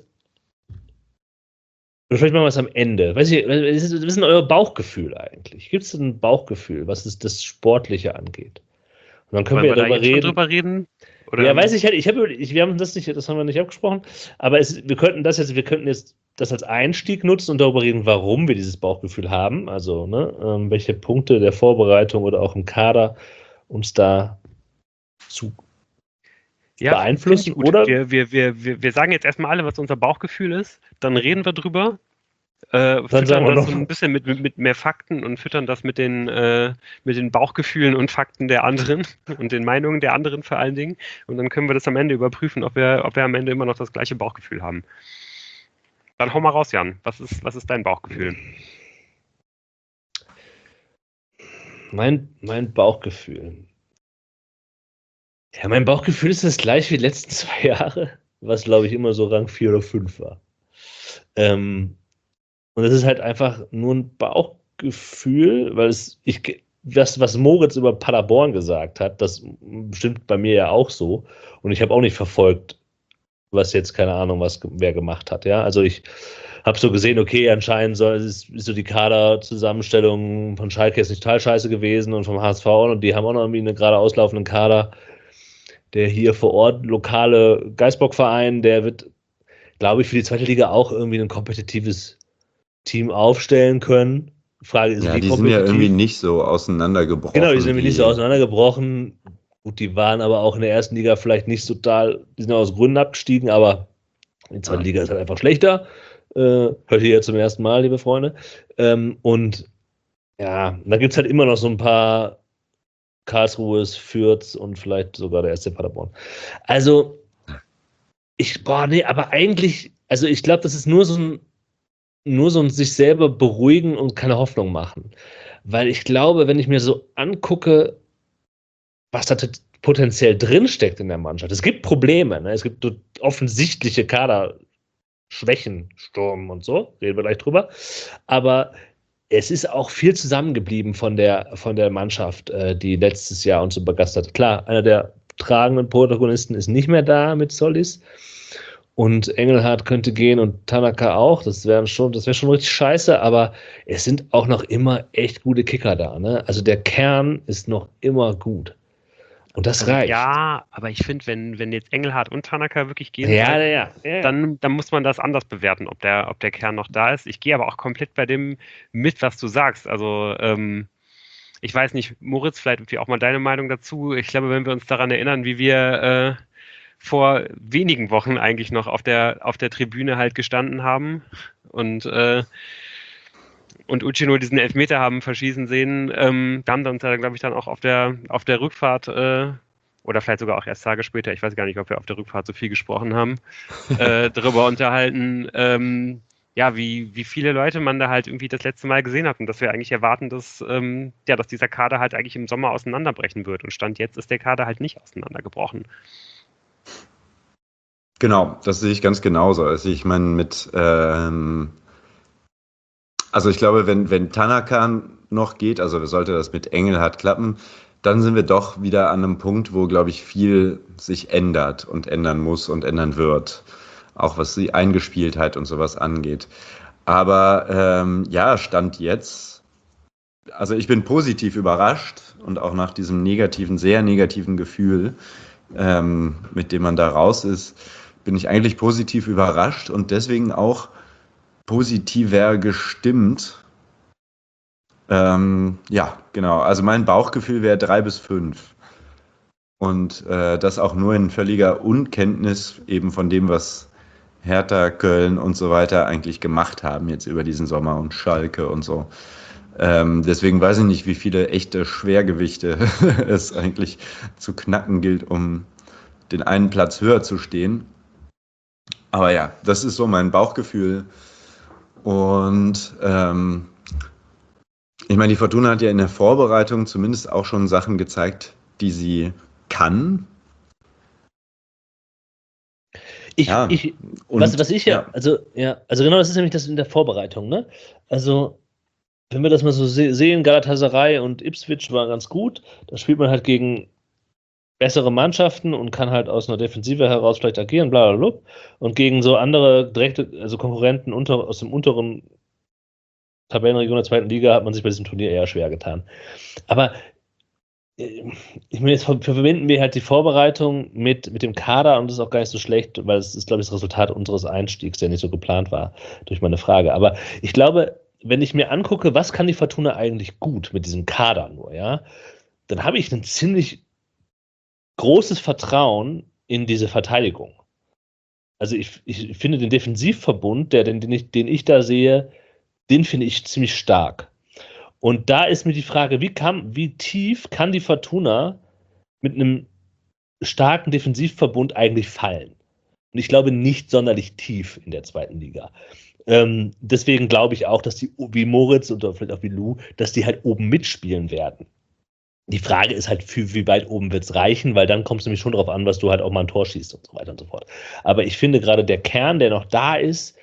Speaker 2: oder vielleicht machen wir es am Ende, weiß ich, was ist denn euer Bauchgefühl eigentlich? Gibt es ein Bauchgefühl, was das Sportliche angeht? Und dann können
Speaker 1: Wollen
Speaker 2: wir
Speaker 1: wir da
Speaker 2: darüber
Speaker 1: jetzt schon
Speaker 2: reden.
Speaker 1: drüber reden? Oder?
Speaker 2: Ja, weiß ich halt, wir haben das nicht, das haben wir nicht abgesprochen, aber wir könnten jetzt das als Einstieg nutzen und darüber reden, warum wir dieses Bauchgefühl haben, also ne, welche Punkte der Vorbereitung oder auch im Kader uns da zu beeinflussen,
Speaker 1: Finde ich gut.
Speaker 2: oder?
Speaker 1: Wir sagen jetzt erstmal alle, was unser Bauchgefühl ist, dann reden wir drüber,
Speaker 2: Dann
Speaker 1: füttern
Speaker 2: sagen wir
Speaker 1: das
Speaker 2: noch,
Speaker 1: so ein bisschen mit mehr Fakten und füttern das mit den Bauchgefühlen und Fakten der anderen und den Meinungen der anderen vor allen Dingen. Und dann können wir das am Ende überprüfen, ob wir am Ende immer noch das gleiche Bauchgefühl haben. Dann hau mal raus, Jan. Was ist dein Bauchgefühl?
Speaker 2: mein Bauchgefühl. Ja, mein Bauchgefühl ist das gleiche wie die letzten 2 Jahre, was glaube ich immer so Rang 4 oder 5 war. Und das ist halt einfach nur ein Bauchgefühl, weil was Moritz über Paderborn gesagt hat, das stimmt bei mir ja auch so. Und ich habe auch nicht verfolgt, was jetzt, keine Ahnung, wer gemacht hat. Ja, also ich habe so gesehen, okay, anscheinend ist so die Kaderzusammenstellung von Schalke jetzt nicht total scheiße gewesen und vom HSV und die haben auch noch irgendwie einen gerade auslaufenden Kader. Der hier vor Ort lokale Geisbockverein, der wird, glaube ich, für die zweite Liga auch irgendwie ein kompetitives Team aufstellen können. Frage ist,
Speaker 3: ja,
Speaker 2: wie
Speaker 3: die sind ja irgendwie
Speaker 2: kompetitiv.
Speaker 3: nicht so auseinandergebrochen.
Speaker 2: Genau, die sind nämlich nicht so auseinandergebrochen. Gut, die waren aber auch in der ersten Liga vielleicht nicht total, die sind aus Gründen abgestiegen, aber die zweite Liga ist halt einfach schlechter. Hört ihr ja zum ersten Mal, liebe Freunde. Und ja, da gibt es halt immer noch so ein paar Karlsruhes, Fürths und vielleicht sogar der SC Paderborn. Also, aber eigentlich, also ich glaube, das ist nur so ein sich selber beruhigen und keine Hoffnung machen. Weil ich glaube, wenn ich mir so angucke, was da potenziell drinsteckt in der Mannschaft, es gibt Probleme, ne? Es gibt offensichtliche Kaderschwächen, Sturm und so, reden wir gleich drüber. Aber es ist auch viel zusammengeblieben von der Mannschaft, die letztes Jahr uns so begeistert hat. Klar, einer der tragenden Protagonisten ist nicht mehr da mit Solis. Und Engelhardt könnte gehen und Tanaka auch. Das wäre schon richtig scheiße, aber es sind auch noch immer echt gute Kicker da. Ne? Also der Kern ist noch immer gut. Und das reicht.
Speaker 1: Ja, aber ich finde, wenn jetzt Engelhardt und Tanaka wirklich gehen
Speaker 2: Ja.
Speaker 1: dann muss man das anders bewerten, ob der Kern noch da ist. Ich gehe aber auch komplett bei dem mit, was du sagst. Also ich weiß nicht, Moritz, vielleicht irgendwie auch mal deine Meinung dazu. Ich glaube, wenn wir uns daran erinnern, wie wir vor wenigen Wochen eigentlich noch auf der Tribüne halt gestanden haben und Uchino diesen Elfmeter haben verschießen sehen, da haben wir uns ja, glaube ich, dann auch auf der Rückfahrt oder vielleicht sogar auch erst Tage später, ich weiß gar nicht, ob wir auf der Rückfahrt so viel gesprochen haben, darüber unterhalten, ja, wie viele Leute man da halt irgendwie das letzte Mal gesehen hat und dass wir eigentlich erwarten, dass dieser Kader halt eigentlich im Sommer auseinanderbrechen wird. Und Stand jetzt ist der Kader halt nicht auseinandergebrochen.
Speaker 3: Genau, das sehe ich ganz genauso. Also ich meine, also ich glaube, wenn Tanaka noch geht, also sollte das mit Engelhardt klappen, dann sind wir doch wieder an einem Punkt, wo, glaube ich, viel sich ändert und ändern muss und ändern wird. Auch was die Eingespieltheit und sowas angeht. Aber ja, Stand jetzt, also ich bin positiv überrascht und auch nach diesem negativen, sehr negativen Gefühl, mit dem man da raus ist, bin ich eigentlich positiv überrascht und deswegen auch positiver gestimmt. Ja, genau. Also mein Bauchgefühl wäre 3-5. Und das auch nur in völliger Unkenntnis eben von dem, was Hertha, Köln und so weiter eigentlich gemacht haben jetzt über diesen Sommer und Schalke und so. Deswegen weiß ich nicht, wie viele echte Schwergewichte es eigentlich zu knacken gilt, um den einen Platz höher zu stehen. Aber ja, das ist so mein Bauchgefühl. Und ich meine, die Fortuna hat ja in der Vorbereitung zumindest auch schon Sachen gezeigt, die sie kann.
Speaker 4: Ja,
Speaker 3: ja.
Speaker 4: Also genau, das ist nämlich das in der Vorbereitung, ne? Also, wenn wir das mal so sehen, Galatasaray und Ipswich waren ganz gut. Da spielt man halt gegen bessere Mannschaften und kann halt aus einer Defensive heraus vielleicht agieren, bla bla bla. Und gegen so andere direkte, also Konkurrenten aus dem unteren Tabellenregion der zweiten Liga hat man sich bei diesem Turnier eher schwer getan. Aber ich meine, jetzt verbinden wir halt die Vorbereitung mit dem Kader und das ist auch gar nicht so schlecht, weil es ist, glaube ich, das Resultat unseres Einstiegs, der nicht so geplant war, durch meine Frage. Aber ich glaube, wenn ich mir angucke, was kann die Fortuna eigentlich gut mit diesem Kader nur, ja, dann habe ich ein ziemlich großes Vertrauen in diese Verteidigung. Also ich finde den Defensivverbund, den ich da sehe, den finde ich ziemlich stark. Und da ist mir die Frage, wie tief kann die Fortuna mit einem starken Defensivverbund eigentlich fallen? Und ich glaube nicht sonderlich tief in der zweiten Liga. Deswegen glaube ich auch, dass die, wie Moritz oder vielleicht auch wie Lou, dass die halt oben mitspielen werden. Die Frage ist halt, für wie weit oben wird es reichen, weil dann kommt es nämlich schon darauf an, was du halt auch mal ein Tor schießt und so weiter und so fort. Aber ich finde gerade der Kern, der noch da ist,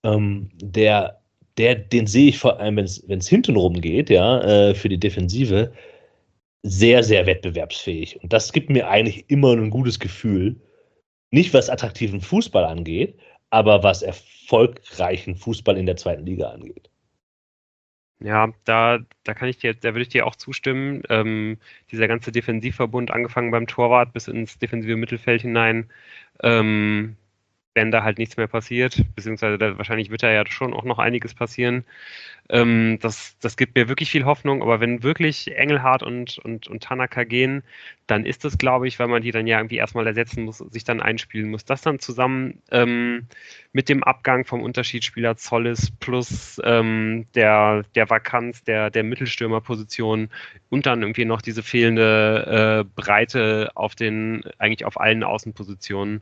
Speaker 4: den sehe ich vor allem, wenn es hintenrum geht, ja, für die Defensive, sehr, sehr wettbewerbsfähig. Und das gibt mir eigentlich immer ein gutes Gefühl. Nicht was attraktiven Fußball angeht, aber was erfolgreichen Fußball in der zweiten Liga angeht.
Speaker 1: Ja, da würde ich dir auch zustimmen. Dieser ganze Defensivverbund, angefangen beim Torwart bis ins defensive Mittelfeld hinein, wenn da halt nichts mehr passiert, beziehungsweise wahrscheinlich wird da ja schon auch noch einiges passieren. Das gibt mir wirklich viel Hoffnung, aber wenn wirklich Engelhardt und Tanaka gehen, dann ist das, glaube ich, weil man die dann ja irgendwie erstmal ersetzen muss, sich dann einspielen muss. Das dann zusammen mit dem Abgang vom Unterschiedsspieler Zollis plus der Vakanz der Mittelstürmerposition und dann irgendwie noch diese fehlende Breite eigentlich auf allen Außenpositionen,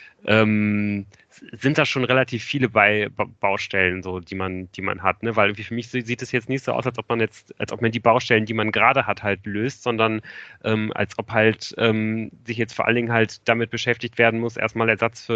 Speaker 1: sind da schon relativ viele Baustellen, so, die man hat, ne? Weil für mich sieht es jetzt nicht so aus, als ob man die Baustellen, die man gerade hat, halt löst, sondern als ob halt sich jetzt vor allen Dingen halt damit beschäftigt werden muss, erstmal Ersatz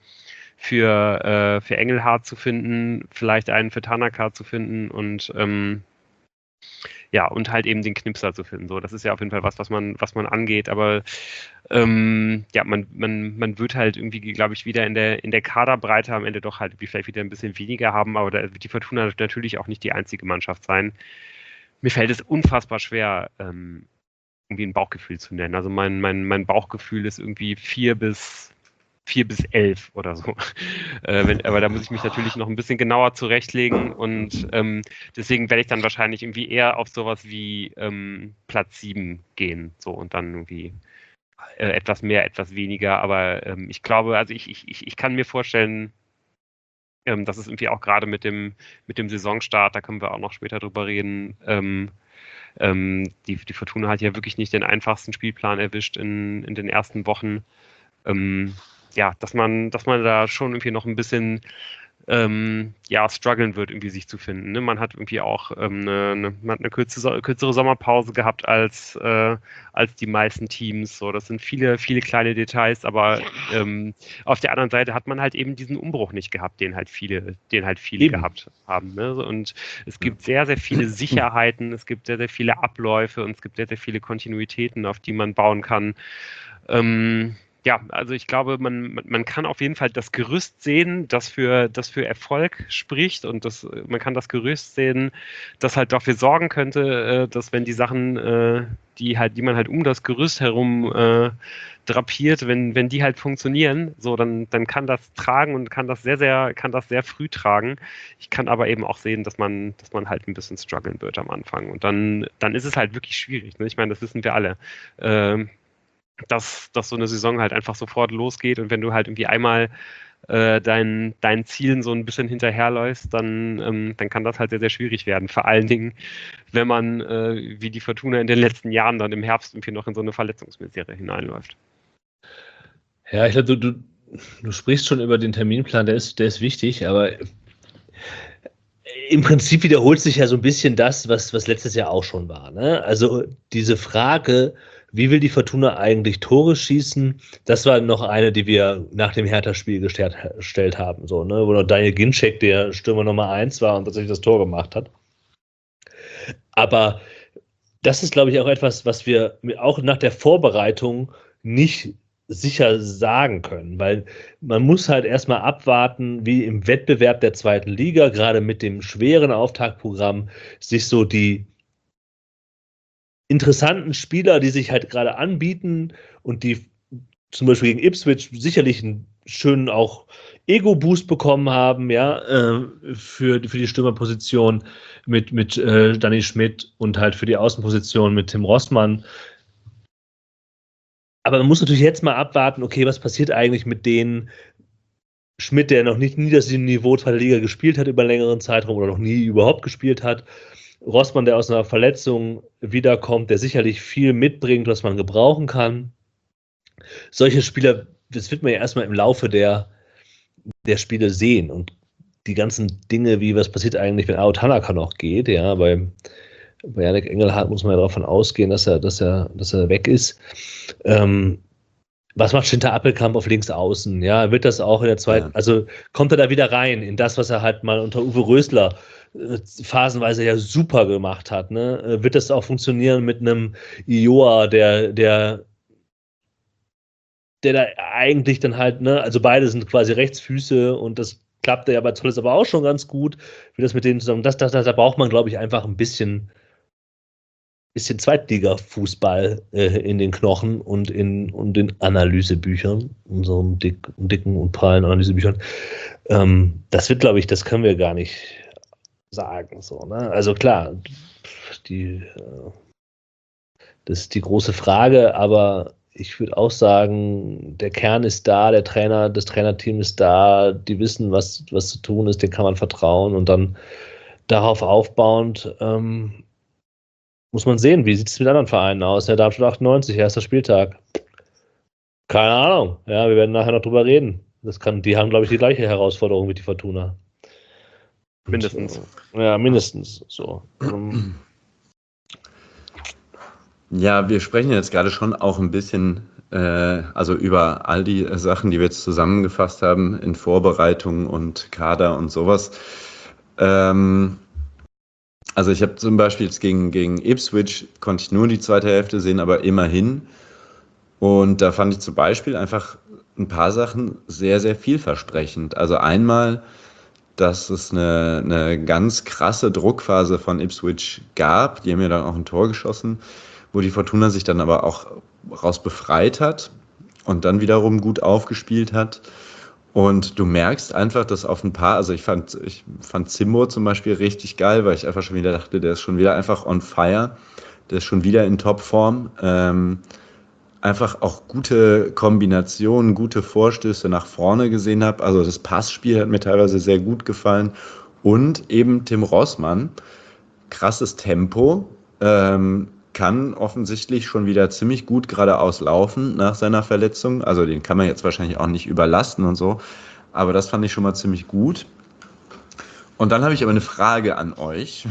Speaker 1: für Engelhardt zu finden, vielleicht einen für Tanaka zu finden und ja, und halt eben den Knipser zu finden. So, das ist ja auf jeden Fall was man angeht, aber ja, man wird halt irgendwie, glaube ich, wieder in der Kaderbreite am Ende doch halt vielleicht wieder ein bisschen weniger haben, aber da wird die Fortuna natürlich auch nicht die einzige Mannschaft sein. Mir fällt es unfassbar schwer, irgendwie ein Bauchgefühl zu nennen. Also mein Bauchgefühl ist irgendwie 4 bis 11 oder so. Aber da muss ich mich natürlich noch ein bisschen genauer zurechtlegen und deswegen werde ich dann wahrscheinlich irgendwie eher auf sowas wie Platz 7 gehen. So und dann irgendwie etwas mehr, etwas weniger. Aber ich glaube, also ich kann mir vorstellen, dass es irgendwie auch gerade mit dem Saisonstart, da können wir auch noch später drüber reden, die Fortuna hat ja wirklich nicht den einfachsten Spielplan erwischt in den ersten Wochen. Ja, dass man da schon irgendwie noch ein bisschen strugglen wird, irgendwie sich zu finden. Ne? Man hat irgendwie auch man hat eine kürzere Sommerpause gehabt als die meisten Teams. So, das sind viele, viele kleine Details, aber auf der anderen Seite hat man halt eben diesen Umbruch nicht gehabt, den halt viele gehabt haben. Ne? Und es gibt sehr, sehr viele Sicherheiten, es gibt sehr, sehr viele Abläufe und es gibt sehr, sehr viele Kontinuitäten, auf die man bauen kann. Also ich glaube, man kann auf jeden Fall das Gerüst sehen, das für Erfolg spricht und man kann das Gerüst sehen, das halt dafür sorgen könnte, dass wenn die Sachen, die man halt um das Gerüst herum drapiert, wenn die halt funktionieren, so dann kann das tragen und kann das sehr früh tragen. Ich kann aber eben auch sehen, dass man halt ein bisschen strugglen wird am Anfang und dann ist es halt wirklich schwierig. Ne? Ich meine, das wissen wir alle. Dass so eine Saison halt einfach sofort losgeht und wenn du halt irgendwie einmal deinen Zielen so ein bisschen hinterherläufst, dann kann das halt sehr, sehr schwierig werden. Vor allen Dingen, wenn man, wie die Fortuna in den letzten Jahren dann im Herbst irgendwie noch in so eine Verletzungsmisere hineinläuft.
Speaker 4: Ja, ich glaube, du sprichst schon über den Terminplan, der ist wichtig, aber im Prinzip wiederholt sich ja so ein bisschen das, was letztes Jahr auch schon war. Ne? Also diese Frage, wie will die Fortuna eigentlich Tore schießen? Das war noch eine, die wir nach dem Hertha-Spiel gestellt haben. So, ne? Wo noch Daniel Ginczek, der Stürmer Nummer 1 war und tatsächlich das Tor gemacht hat. Aber das ist, glaube ich, auch etwas, was wir auch nach der Vorbereitung nicht sicher sagen können, weil man muss halt erstmal abwarten, wie im Wettbewerb der zweiten Liga, gerade mit dem schweren Auftaktprogramm, sich so die interessanten Spieler, die sich halt gerade anbieten und die zum Beispiel gegen Ipswich sicherlich einen schönen auch Ego-Boost bekommen haben, ja, für die Stürmerposition mit Danny Schmidt und halt für die Außenposition mit Tim Rossmann. Aber man muss natürlich jetzt mal abwarten, okay, was passiert eigentlich mit denen? Schmidt, der noch nie das Niveau zweiter Liga gespielt hat über einen längeren Zeitraum oder noch nie überhaupt gespielt hat. Rossmann, der aus einer Verletzung wiederkommt, der sicherlich viel mitbringt, was man gebrauchen kann. Solche Spieler, das wird man ja erstmal im Laufe der Spiele sehen. Und die ganzen Dinge, wie was passiert eigentlich, wenn Ao Tanaka noch geht, ja, bei Yannick Engelhardt muss man ja davon ausgehen, dass er weg ist. Was macht Schinter Appelkamp auf links außen? Ja, wird das auch in der zweiten, also kommt er da wieder rein in das, was er halt mal unter Uwe Rösler phasenweise ja super gemacht hat, ne? Wird das auch funktionieren mit einem Ioa, der da eigentlich dann halt, ne, also beide sind quasi Rechtsfüße und das klappte ja bei Zolles aber auch schon ganz gut, wie das mit denen zusammen, da braucht man, glaube ich, einfach ein bisschen Zweitliga-Fußball in den Knochen und in den Analysebüchern, unseren dicken und prallen Analysebüchern. Das wird, glaube ich, das können wir gar nicht sagen. So, ne? Also klar, das ist die große Frage, aber ich würde auch sagen, der Kern ist da, das Trainerteam ist da, die wissen, was zu tun ist, denen kann man vertrauen und dann darauf aufbauend muss man sehen, wie sieht es mit anderen Vereinen aus? Der Darmstadt 98, erster Spieltag. Keine Ahnung. Ja, wir werden nachher noch drüber reden. Die haben, glaube ich, die gleiche Herausforderung wie die Fortuna.
Speaker 1: Mindestens.
Speaker 4: Ja, mindestens. So.
Speaker 3: Ja, wir sprechen jetzt gerade schon auch ein bisschen also über all die Sachen, die wir jetzt zusammengefasst haben in Vorbereitung und Kader und sowas. Also ich habe zum Beispiel jetzt gegen Ipswich konnte ich nur die zweite Hälfte sehen, aber immerhin. Und da fand ich zum Beispiel einfach ein paar Sachen sehr, sehr vielversprechend. Also einmal, dass es eine ganz krasse Druckphase von Ipswich gab. Die haben ja dann auch ein Tor geschossen, wo die Fortuna sich dann aber auch raus befreit hat und dann wiederum gut aufgespielt hat. Und du merkst einfach, dass auf ein paar, also ich fand Zimbo zum Beispiel richtig geil, weil ich einfach schon wieder dachte, der ist schon wieder einfach on fire, der ist schon wieder in Topform. Einfach auch gute Kombinationen, gute Vorstöße nach vorne gesehen habe. Also das Passspiel hat mir teilweise sehr gut gefallen. Und eben Tim Rossmann, krasses Tempo, kann offensichtlich schon wieder ziemlich gut geradeaus laufen nach seiner Verletzung. Also den kann man jetzt wahrscheinlich auch nicht überlasten und so. Aber das fand ich schon mal ziemlich gut. Und dann habe ich aber eine Frage an euch.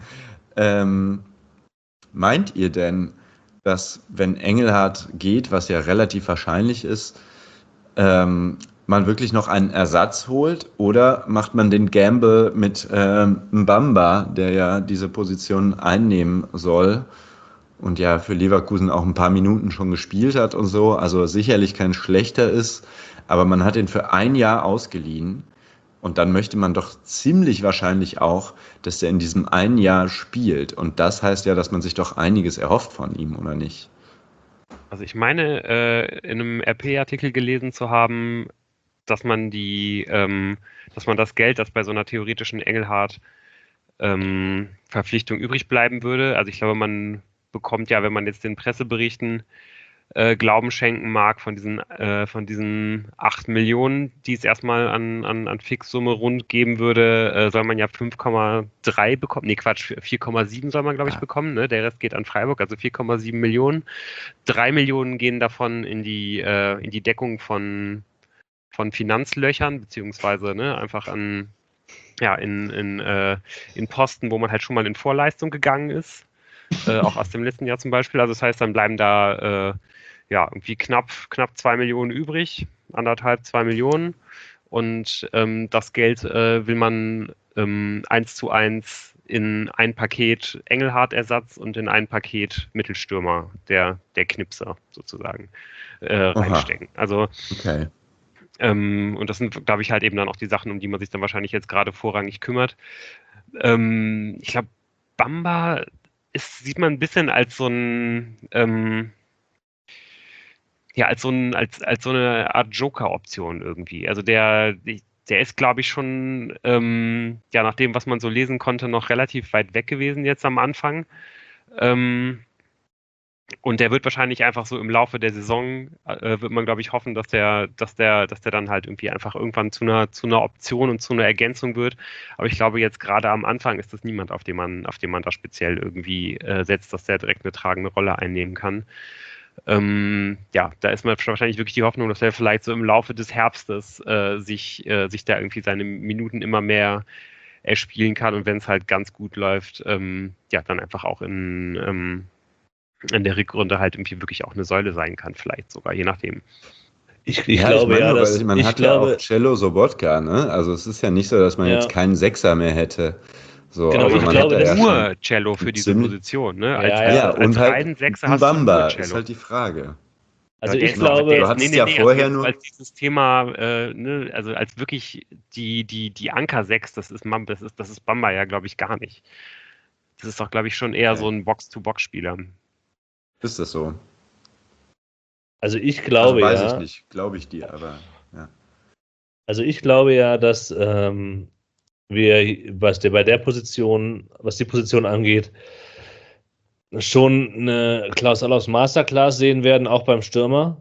Speaker 3: Meint ihr denn, dass wenn Engelhardt geht, was ja relativ wahrscheinlich ist, man wirklich noch einen Ersatz holt, oder macht man den Gamble mit Mbamba, der ja diese Position einnehmen soll und ja für Leverkusen auch ein paar Minuten schon gespielt hat und so, also sicherlich kein schlechter ist, aber man hat ihn für ein Jahr ausgeliehen und dann möchte man doch ziemlich wahrscheinlich auch, dass der in diesem einen Jahr spielt, und das heißt ja, dass man sich doch einiges erhofft von ihm, oder nicht?
Speaker 1: Also ich meine, in einem RP-Artikel gelesen zu haben, dass man dass man das Geld, das bei so einer theoretischen Engelhardt-Verpflichtung übrig bleiben würde. Also ich glaube, man bekommt ja, wenn man jetzt den Presseberichten Glauben schenken mag, von diesen 8 Millionen, die es erstmal an Fixsumme rund geben würde, soll man ja 5,3 bekommen. Nee, Quatsch, 4,7 soll man, glaube ich, bekommen. Ne? Der Rest geht an Freiburg, also 4,7 Millionen. 3 Millionen gehen davon in die Deckung von Finanzlöchern, beziehungsweise einfach in Posten, wo man halt schon mal in Vorleistung gegangen ist. Auch aus dem letzten Jahr zum Beispiel. Also das heißt, dann bleiben da irgendwie knapp 2 Millionen übrig, 1,5, 2 Millionen. Und das Geld will man 1:1 in ein Paket Engelhardt-Ersatz und in ein Paket Mittelstürmer, der Knipser sozusagen, reinstecken. Also
Speaker 3: Okay.
Speaker 1: und das sind, glaube ich, halt eben dann auch die Sachen, um die man sich dann wahrscheinlich jetzt gerade vorrangig kümmert. Ich glaube, Bamba sieht man ein bisschen als so ein als so eine Art Joker-Option irgendwie. Also der ist, glaube ich, schon nach dem, was man so lesen konnte, noch relativ weit weg gewesen jetzt am Anfang. Und der wird wahrscheinlich einfach so im Laufe der Saison, wird man, glaube ich, hoffen, dass der dann halt irgendwie einfach irgendwann zu einer Option und zu einer Ergänzung wird. Aber ich glaube, jetzt gerade am Anfang ist das niemand, auf den man da speziell irgendwie setzt, dass der direkt eine tragende Rolle einnehmen kann. Da ist man wahrscheinlich wirklich die Hoffnung, dass er vielleicht so im Laufe des Herbstes sich da irgendwie seine Minuten immer mehr erspielen kann, und wenn es halt ganz gut läuft, dann einfach auch in der Rückrunde halt irgendwie wirklich auch eine Säule sein kann, vielleicht sogar, je nachdem.
Speaker 3: Ich glaube, man hat ja auch Cello Sobotka, ne? Also es ist ja nicht so, dass man jetzt keinen Sechser mehr hätte. So,
Speaker 1: genau,
Speaker 3: also
Speaker 1: ich glaube, das ist nur Cello für diese Position, ne?
Speaker 3: Als
Speaker 1: reinen Sechser hast du nur Cello.
Speaker 3: Ist halt die Frage.
Speaker 4: Also ich glaube,
Speaker 3: du hattest vorher nur
Speaker 1: als dieses Thema, also als wirklich die Anker 6, das ist Bamba ja, glaube ich, gar nicht. Das ist doch, glaube ich, schon eher so ein Box-to-Box-Spieler.
Speaker 3: Ist das so?
Speaker 4: Also ich glaube
Speaker 3: weiß ich nicht, glaube ich dir, aber ja.
Speaker 4: Also ich glaube ja, dass wir, was die Position angeht, schon eine Klaus Allofs Masterclass sehen werden, auch beim Stürmer.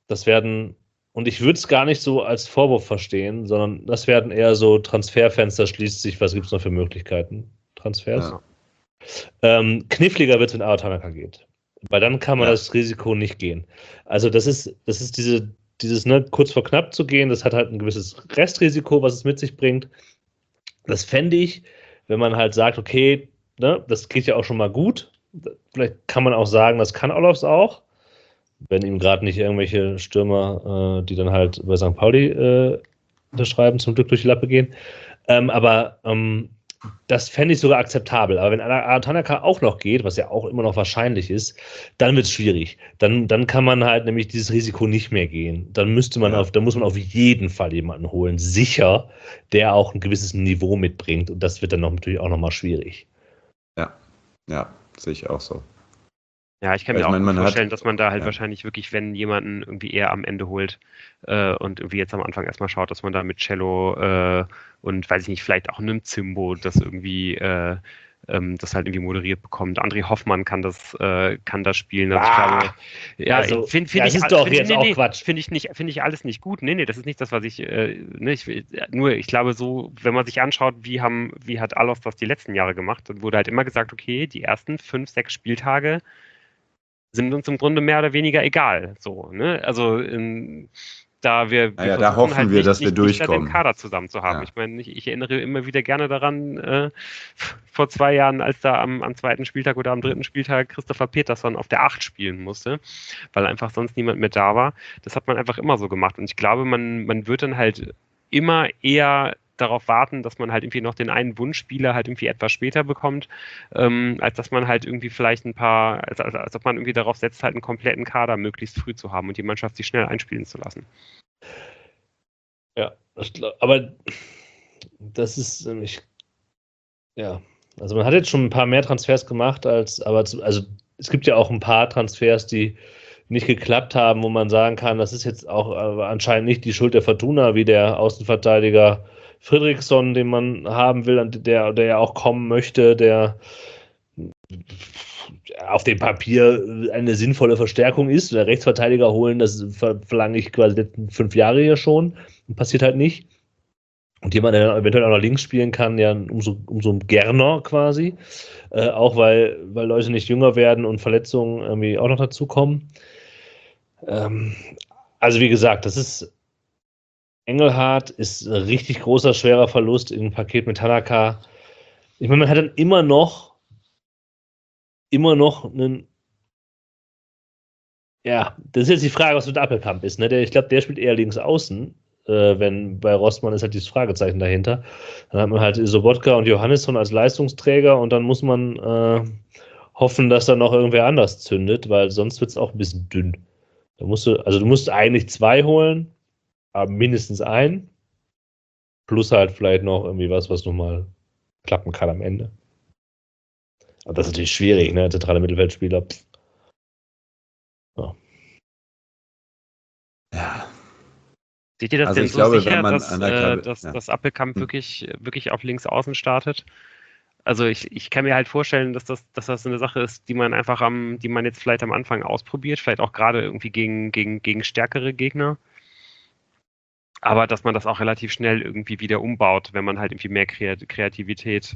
Speaker 4: Und ich würde es gar nicht so als Vorwurf verstehen, sondern das werden eher so Transferfenster, schließt sich, was gibt es noch für Möglichkeiten? Transfers? Ja. Kniffliger wird es, wenn Tanaka geht. Weil dann kann man das Risiko nicht gehen. Also das ist dieses kurz vor knapp zu gehen, das hat halt ein gewisses Restrisiko, was es mit sich bringt. Das fände ich, wenn man halt sagt, okay, das geht ja auch schon mal gut. Vielleicht kann man auch sagen, das kann Allofs auch, wenn ihm gerade nicht irgendwelche Stürmer, die dann halt bei St. Pauli unterschreiben, zum Glück durch die Lappe gehen. Aber das fände ich sogar akzeptabel. Aber wenn Tanaka auch noch geht, was ja auch immer noch wahrscheinlich ist, dann wird es schwierig. Dann kann man halt nämlich dieses Risiko nicht mehr gehen. Dann muss man auf jeden Fall jemanden holen, sicher, der auch ein gewisses Niveau mitbringt. Und das wird dann natürlich auch nochmal schwierig.
Speaker 3: Ja, sehe ich auch so.
Speaker 1: Ja, ich kann mir auch vorstellen, dass man da halt wahrscheinlich wirklich, wenn jemanden irgendwie eher am Ende holt und irgendwie jetzt am Anfang erstmal schaut, dass man da mit Cello und weiß ich nicht, vielleicht auch einem Zimbo das irgendwie das halt irgendwie moderiert bekommt. André Hoffmann kann das spielen. Also ich glaube, finde ich alles nicht gut. Nee, das ist nicht das, was ich ich glaube so, wenn man sich anschaut, wie hat Allofs das die letzten Jahre gemacht, dann wurde halt immer gesagt, okay, die ersten 5, 6 Spieltage sind uns im Grunde mehr oder weniger egal. So, ne? Also wir
Speaker 3: da
Speaker 1: versuchen
Speaker 3: hoffen
Speaker 1: halt
Speaker 3: wir, dass wir
Speaker 1: den
Speaker 3: durchkommen.
Speaker 1: Kader zusammen zu haben.
Speaker 3: Ja.
Speaker 1: Ich meine, ich erinnere immer wieder gerne daran, vor 2 Jahren, als da am zweiten Spieltag oder am dritten Spieltag Christopher Peterson auf der 8 spielen musste, weil einfach sonst niemand mehr da war. Das hat man einfach immer so gemacht. Und ich glaube, man wird dann halt immer eher darauf warten, dass man halt irgendwie noch den einen Wunschspieler halt irgendwie etwas später bekommt, als dass man halt irgendwie vielleicht als ob man irgendwie darauf setzt, halt einen kompletten Kader möglichst früh zu haben und die Mannschaft sich schnell einspielen zu lassen.
Speaker 4: Ja, aber das ist nämlich, ja, also man hat jetzt schon ein paar mehr Transfers gemacht, also es gibt ja auch ein paar Transfers, die nicht geklappt haben, wo man sagen kann, das ist jetzt auch anscheinend nicht die Schuld der Fortuna, wie der Außenverteidiger Friedrichsson, den man haben will, der ja auch kommen möchte, der auf dem Papier eine sinnvolle Verstärkung ist. Oder Rechtsverteidiger holen, das verlange ich quasi die letzten 5 Jahre hier schon. Passiert halt nicht. Und jemand, der eventuell auch noch links spielen kann, ja, umso gerner quasi. Auch weil Leute nicht jünger werden und Verletzungen irgendwie auch noch dazukommen. Also wie gesagt, Engelhardt ist ein richtig großer, schwerer Verlust im Paket mit Tanaka. Ich meine, man hat dann immer noch einen. Ja, das ist jetzt die Frage, was mit Appelkamp ist. Ne? Ich glaube, der spielt eher links außen. Wenn bei Rossmann ist halt dieses Fragezeichen dahinter. Dann hat man halt Sobotka und Johannesson als Leistungsträger und dann muss man hoffen, dass da noch irgendwer anders zündet, weil sonst wird es auch ein bisschen dünn. Du musst eigentlich 2 holen, aber mindestens einen. Plus halt vielleicht noch irgendwie was nochmal klappen kann am Ende. Aber das ist natürlich schwierig, ne? Zentrale Mittelfeldspieler. Ja.
Speaker 3: Ja.
Speaker 1: Seht ihr das
Speaker 3: Also
Speaker 1: denn
Speaker 3: ich
Speaker 1: so
Speaker 3: glaube,
Speaker 1: sicher,
Speaker 3: wenn man
Speaker 1: dass Appelkamp wirklich auf links außen startet? Also ich kann mir halt vorstellen, dass das eine Sache ist, die man jetzt vielleicht am Anfang ausprobiert, vielleicht auch gerade irgendwie gegen stärkere Gegner. Aber dass man das auch relativ schnell irgendwie wieder umbaut, wenn man halt irgendwie mehr Kreativität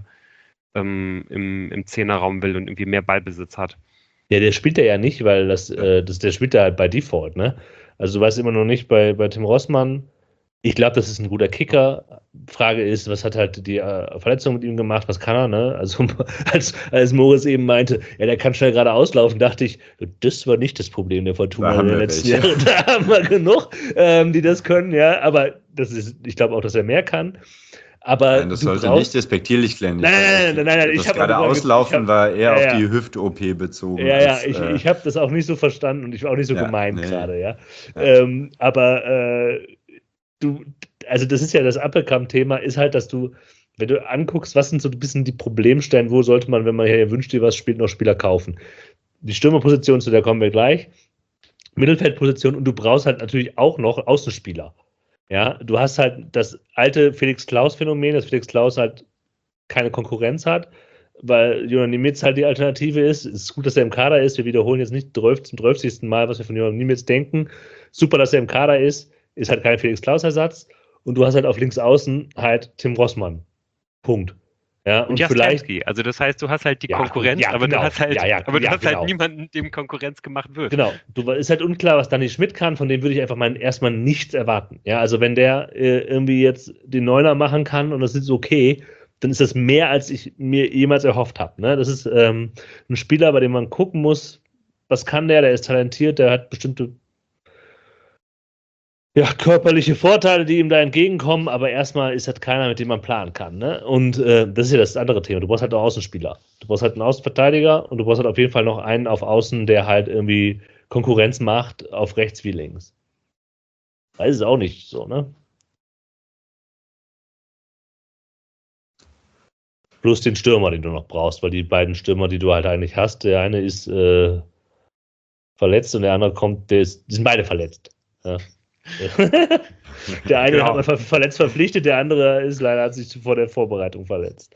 Speaker 1: im Zehnerraum will und irgendwie mehr Ballbesitz hat.
Speaker 4: Ja, der spielt ja nicht, weil der spielt ja halt bei Default, ne? Also du weißt immer noch nicht bei Tim Rossmann. Ich glaube, das ist ein guter Kicker. Frage ist, was hat halt die Verletzung mit ihm gemacht? Was kann er, ne? Also als Moritz eben meinte, ja, der kann schnell gerade auslaufen, dachte ich, das war nicht das Problem der Fortuna in den letzten Jahren. Da haben wir genug, die das können, ja. Aber ich glaube auch, dass er mehr kann. Aber
Speaker 3: nein, das sollte nicht despektierlich klingen.
Speaker 4: Nein.
Speaker 3: Das gerade auslaufen war eher auf die Hüft-OP bezogen.
Speaker 4: Ja, ich habe das auch nicht so verstanden und ich war auch nicht so gemeint gerade, ja. Aber also das ist ja das Appelkamp-Thema, ist halt, dass wenn du anguckst, was sind so ein bisschen die Problemstellen, wo sollte man, wenn man hier wünscht dir was spielt, noch Spieler kaufen. Die Stürmerposition, zu der kommen wir gleich. Mittelfeldposition und du brauchst halt natürlich auch noch Außenspieler. Ja, du hast halt das alte Felix-Klaus-Phänomen, dass Felix Klaus halt keine Konkurrenz hat, weil Jonas Niemitz halt die Alternative ist. Es ist gut, dass er im Kader ist. Wir wiederholen jetzt nicht zum 12. Mal, was wir von Jonas Niemitz denken. Super, dass er im Kader ist halt kein Felix-Klaus-Ersatz. Und du hast halt auf links außen halt Tim Rossmann. Punkt. Ja, und vielleicht.
Speaker 1: Also das heißt, du hast halt die Konkurrenz, aber du hast halt niemanden, dem Konkurrenz gemacht wird.
Speaker 4: Genau. Ist halt unklar, was Dani Schmidt kann, von dem würde ich einfach mal erstmal nichts erwarten. Ja, also wenn der irgendwie jetzt den Neuner machen kann und das ist okay, dann ist das mehr, als ich mir jemals erhofft habe. Ne? Das ist ein Spieler, bei dem man gucken muss, was kann der ist talentiert, der hat bestimmte körperliche Vorteile, die ihm da entgegenkommen, aber erstmal ist halt keiner, mit dem man planen kann. Ne? Und das ist ja das andere Thema. Du brauchst halt einen Außenspieler. Du brauchst halt einen Außenverteidiger und du brauchst halt auf jeden Fall noch einen auf Außen, der halt irgendwie Konkurrenz macht, auf rechts wie links. Weiß es auch nicht so, ne? Plus den Stürmer, den du noch brauchst, weil die beiden Stürmer, die du halt eigentlich hast, der eine ist verletzt und der andere die sind beide verletzt. Ja. Der eine hat man verletzt verpflichtet, der andere hat sich vor der Vorbereitung verletzt.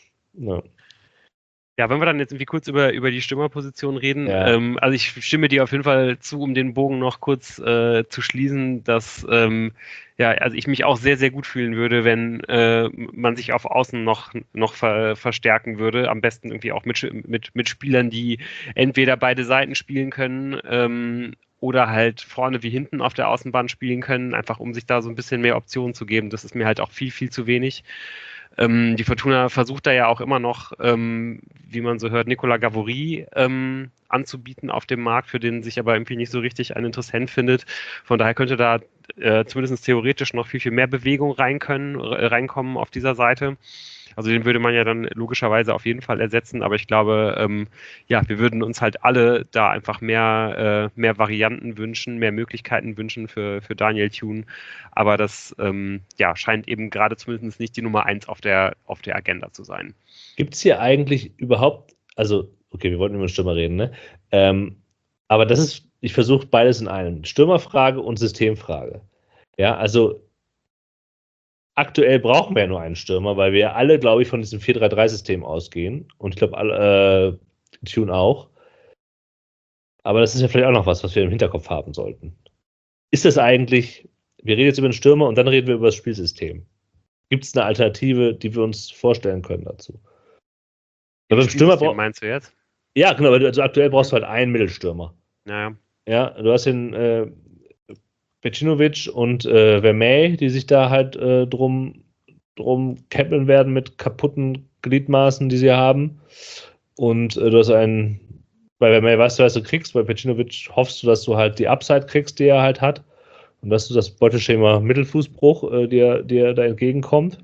Speaker 1: Ja, wenn wir dann jetzt irgendwie kurz über die Stürmerposition reden, also ich stimme dir auf jeden Fall zu, um den Bogen noch kurz zu schließen, dass also ich mich auch sehr, sehr gut fühlen würde, wenn man sich auf Außen noch verstärken würde. Am besten irgendwie auch mit Spielern, die entweder beide Seiten spielen können oder halt vorne wie hinten auf der Außenbahn spielen können, einfach um sich da so ein bisschen mehr Optionen zu geben. Das ist mir halt auch viel, viel zu wenig. Die Fortuna versucht da ja auch immer noch, wie man so hört, Nicolas Gavory anzubieten auf dem Markt, für den sich aber irgendwie nicht so richtig ein Interessent findet. Von daher könnte da zumindest theoretisch noch viel, viel mehr Bewegung reinkommen auf dieser Seite. Also den würde man ja dann logischerweise auf jeden Fall ersetzen, aber ich glaube, ja, wir würden uns halt alle da einfach mehr Varianten wünschen, mehr Möglichkeiten wünschen für Daniel Thune, aber das ja, scheint eben gerade zumindest nicht die Nummer 1 auf der Agenda zu sein.
Speaker 4: Gibt es hier eigentlich überhaupt, also, okay, wir wollten über den Stürmer reden, ne? Aber das ist, ich versuche beides in einem, Stürmerfrage und Systemfrage. Ja, also aktuell brauchen wir ja nur einen Stürmer, weil wir alle, glaube ich, von diesem 4-3-3-System ausgehen. Und ich glaube, Thune auch. Aber das ist ja vielleicht auch noch was wir im Hinterkopf haben sollten. Ist das eigentlich, wir reden jetzt über den Stürmer und dann reden wir über das Spielsystem. Gibt es eine Alternative, die wir uns vorstellen können dazu?
Speaker 1: Beim Stürmer meinst du jetzt?
Speaker 4: Ja, genau, weil also aktuell brauchst du halt einen Mittelstürmer.
Speaker 1: Naja.
Speaker 4: Ja, du hast den Pecinovic und Vermey, die sich da halt drum kämpfen werden mit kaputten Gliedmaßen, die sie haben. Und du hast bei Vermey weißt du, was du kriegst, bei Pecinovic hoffst du, dass du halt die Upside kriegst, die er halt hat. Und dass du das Beuteschema Mittelfußbruch dir da entgegenkommt.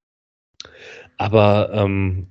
Speaker 4: Aber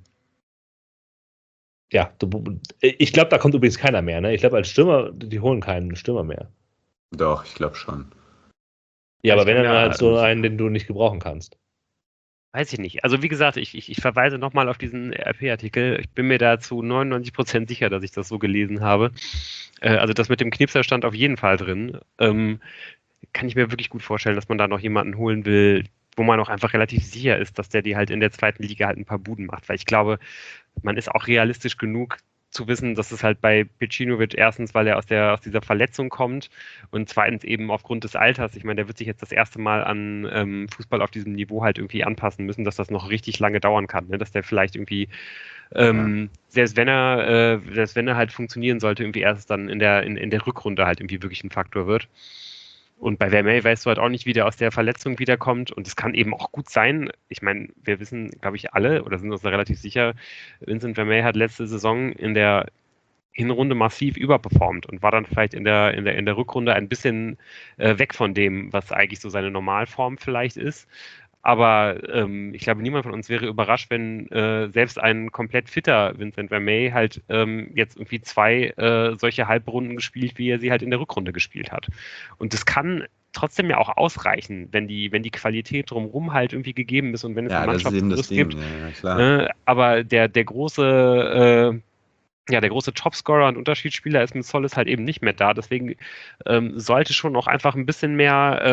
Speaker 4: ja, ich glaube, da kommt übrigens keiner mehr. Ne? Ich glaube, als Stürmer, die holen keinen Stürmer mehr.
Speaker 3: Doch, ich glaube schon.
Speaker 4: Ja, aber wenn dann halt so einen, den du nicht gebrauchen kannst.
Speaker 1: Weiß ich nicht. Also wie gesagt, ich verweise nochmal auf diesen RP-Artikel. Ich bin mir da zu 99% sicher, dass ich das so gelesen habe. Also das mit dem Knipser stand auf jeden Fall drin. Kann ich mir wirklich gut vorstellen, dass man da noch jemanden holen will, wo man auch einfach relativ sicher ist, dass der die halt in der zweiten Liga halt ein paar Buden macht. Weil ich glaube, man ist auch realistisch genug zu wissen, dass es halt bei Pecinovic erstens, weil er aus dieser Verletzung kommt und zweitens eben aufgrund des Alters, ich meine, der wird sich jetzt das erste Mal an Fußball auf diesem Niveau halt irgendwie anpassen müssen, dass das noch richtig lange dauern kann, ne? Dass der vielleicht irgendwie selbst wenn er halt funktionieren sollte, irgendwie erst dann in der Rückrunde halt irgendwie wirklich ein Faktor wird. Und bei Vermey weißt du halt auch nicht, wie der aus der Verletzung wiederkommt. Und es kann eben auch gut sein. Ich meine, wir wissen, glaube ich, alle oder sind uns da relativ sicher, Vincent Vermey hat letzte Saison in der Hinrunde massiv überperformt und war dann vielleicht in der Rückrunde ein bisschen weg von dem, was eigentlich so seine Normalform vielleicht ist. Aber ich glaube, niemand von uns wäre überrascht, wenn selbst ein komplett fitter Vincent Vermey halt jetzt irgendwie 2 solche Halbrunden gespielt, wie er sie halt in der Rückrunde gespielt hat. Und das kann trotzdem ja auch ausreichen, wenn die Qualität drumherum halt irgendwie gegeben ist und wenn es eine Mannschaftsgerüst gibt.
Speaker 3: Ja, klar.
Speaker 1: Aber der große Topscorer und Unterschiedsspieler ist mit Solles halt eben nicht mehr da. Deswegen sollte schon auch einfach ein bisschen mehr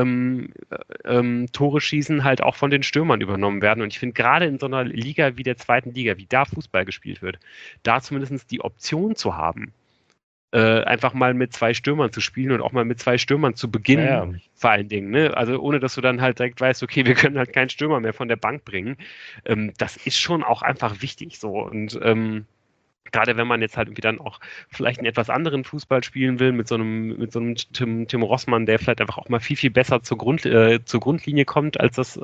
Speaker 1: Tore schießen halt auch von den Stürmern übernommen werden. Und ich finde gerade in so einer Liga wie der zweiten Liga, wie da Fußball gespielt wird, da zumindest die Option zu haben, einfach mal mit 2 Stürmern zu spielen und auch mal mit 2 Stürmern zu beginnen, vor allen Dingen. Ne? Also ohne, dass du dann halt direkt weißt, okay, wir können halt keinen Stürmer mehr von der Bank bringen. Das ist schon auch einfach wichtig so. Und gerade wenn man jetzt halt irgendwie dann auch vielleicht einen etwas anderen Fußball spielen will, mit so einem Tim Rossmann, der vielleicht einfach auch mal viel, viel besser zur Grundlinie kommt, als das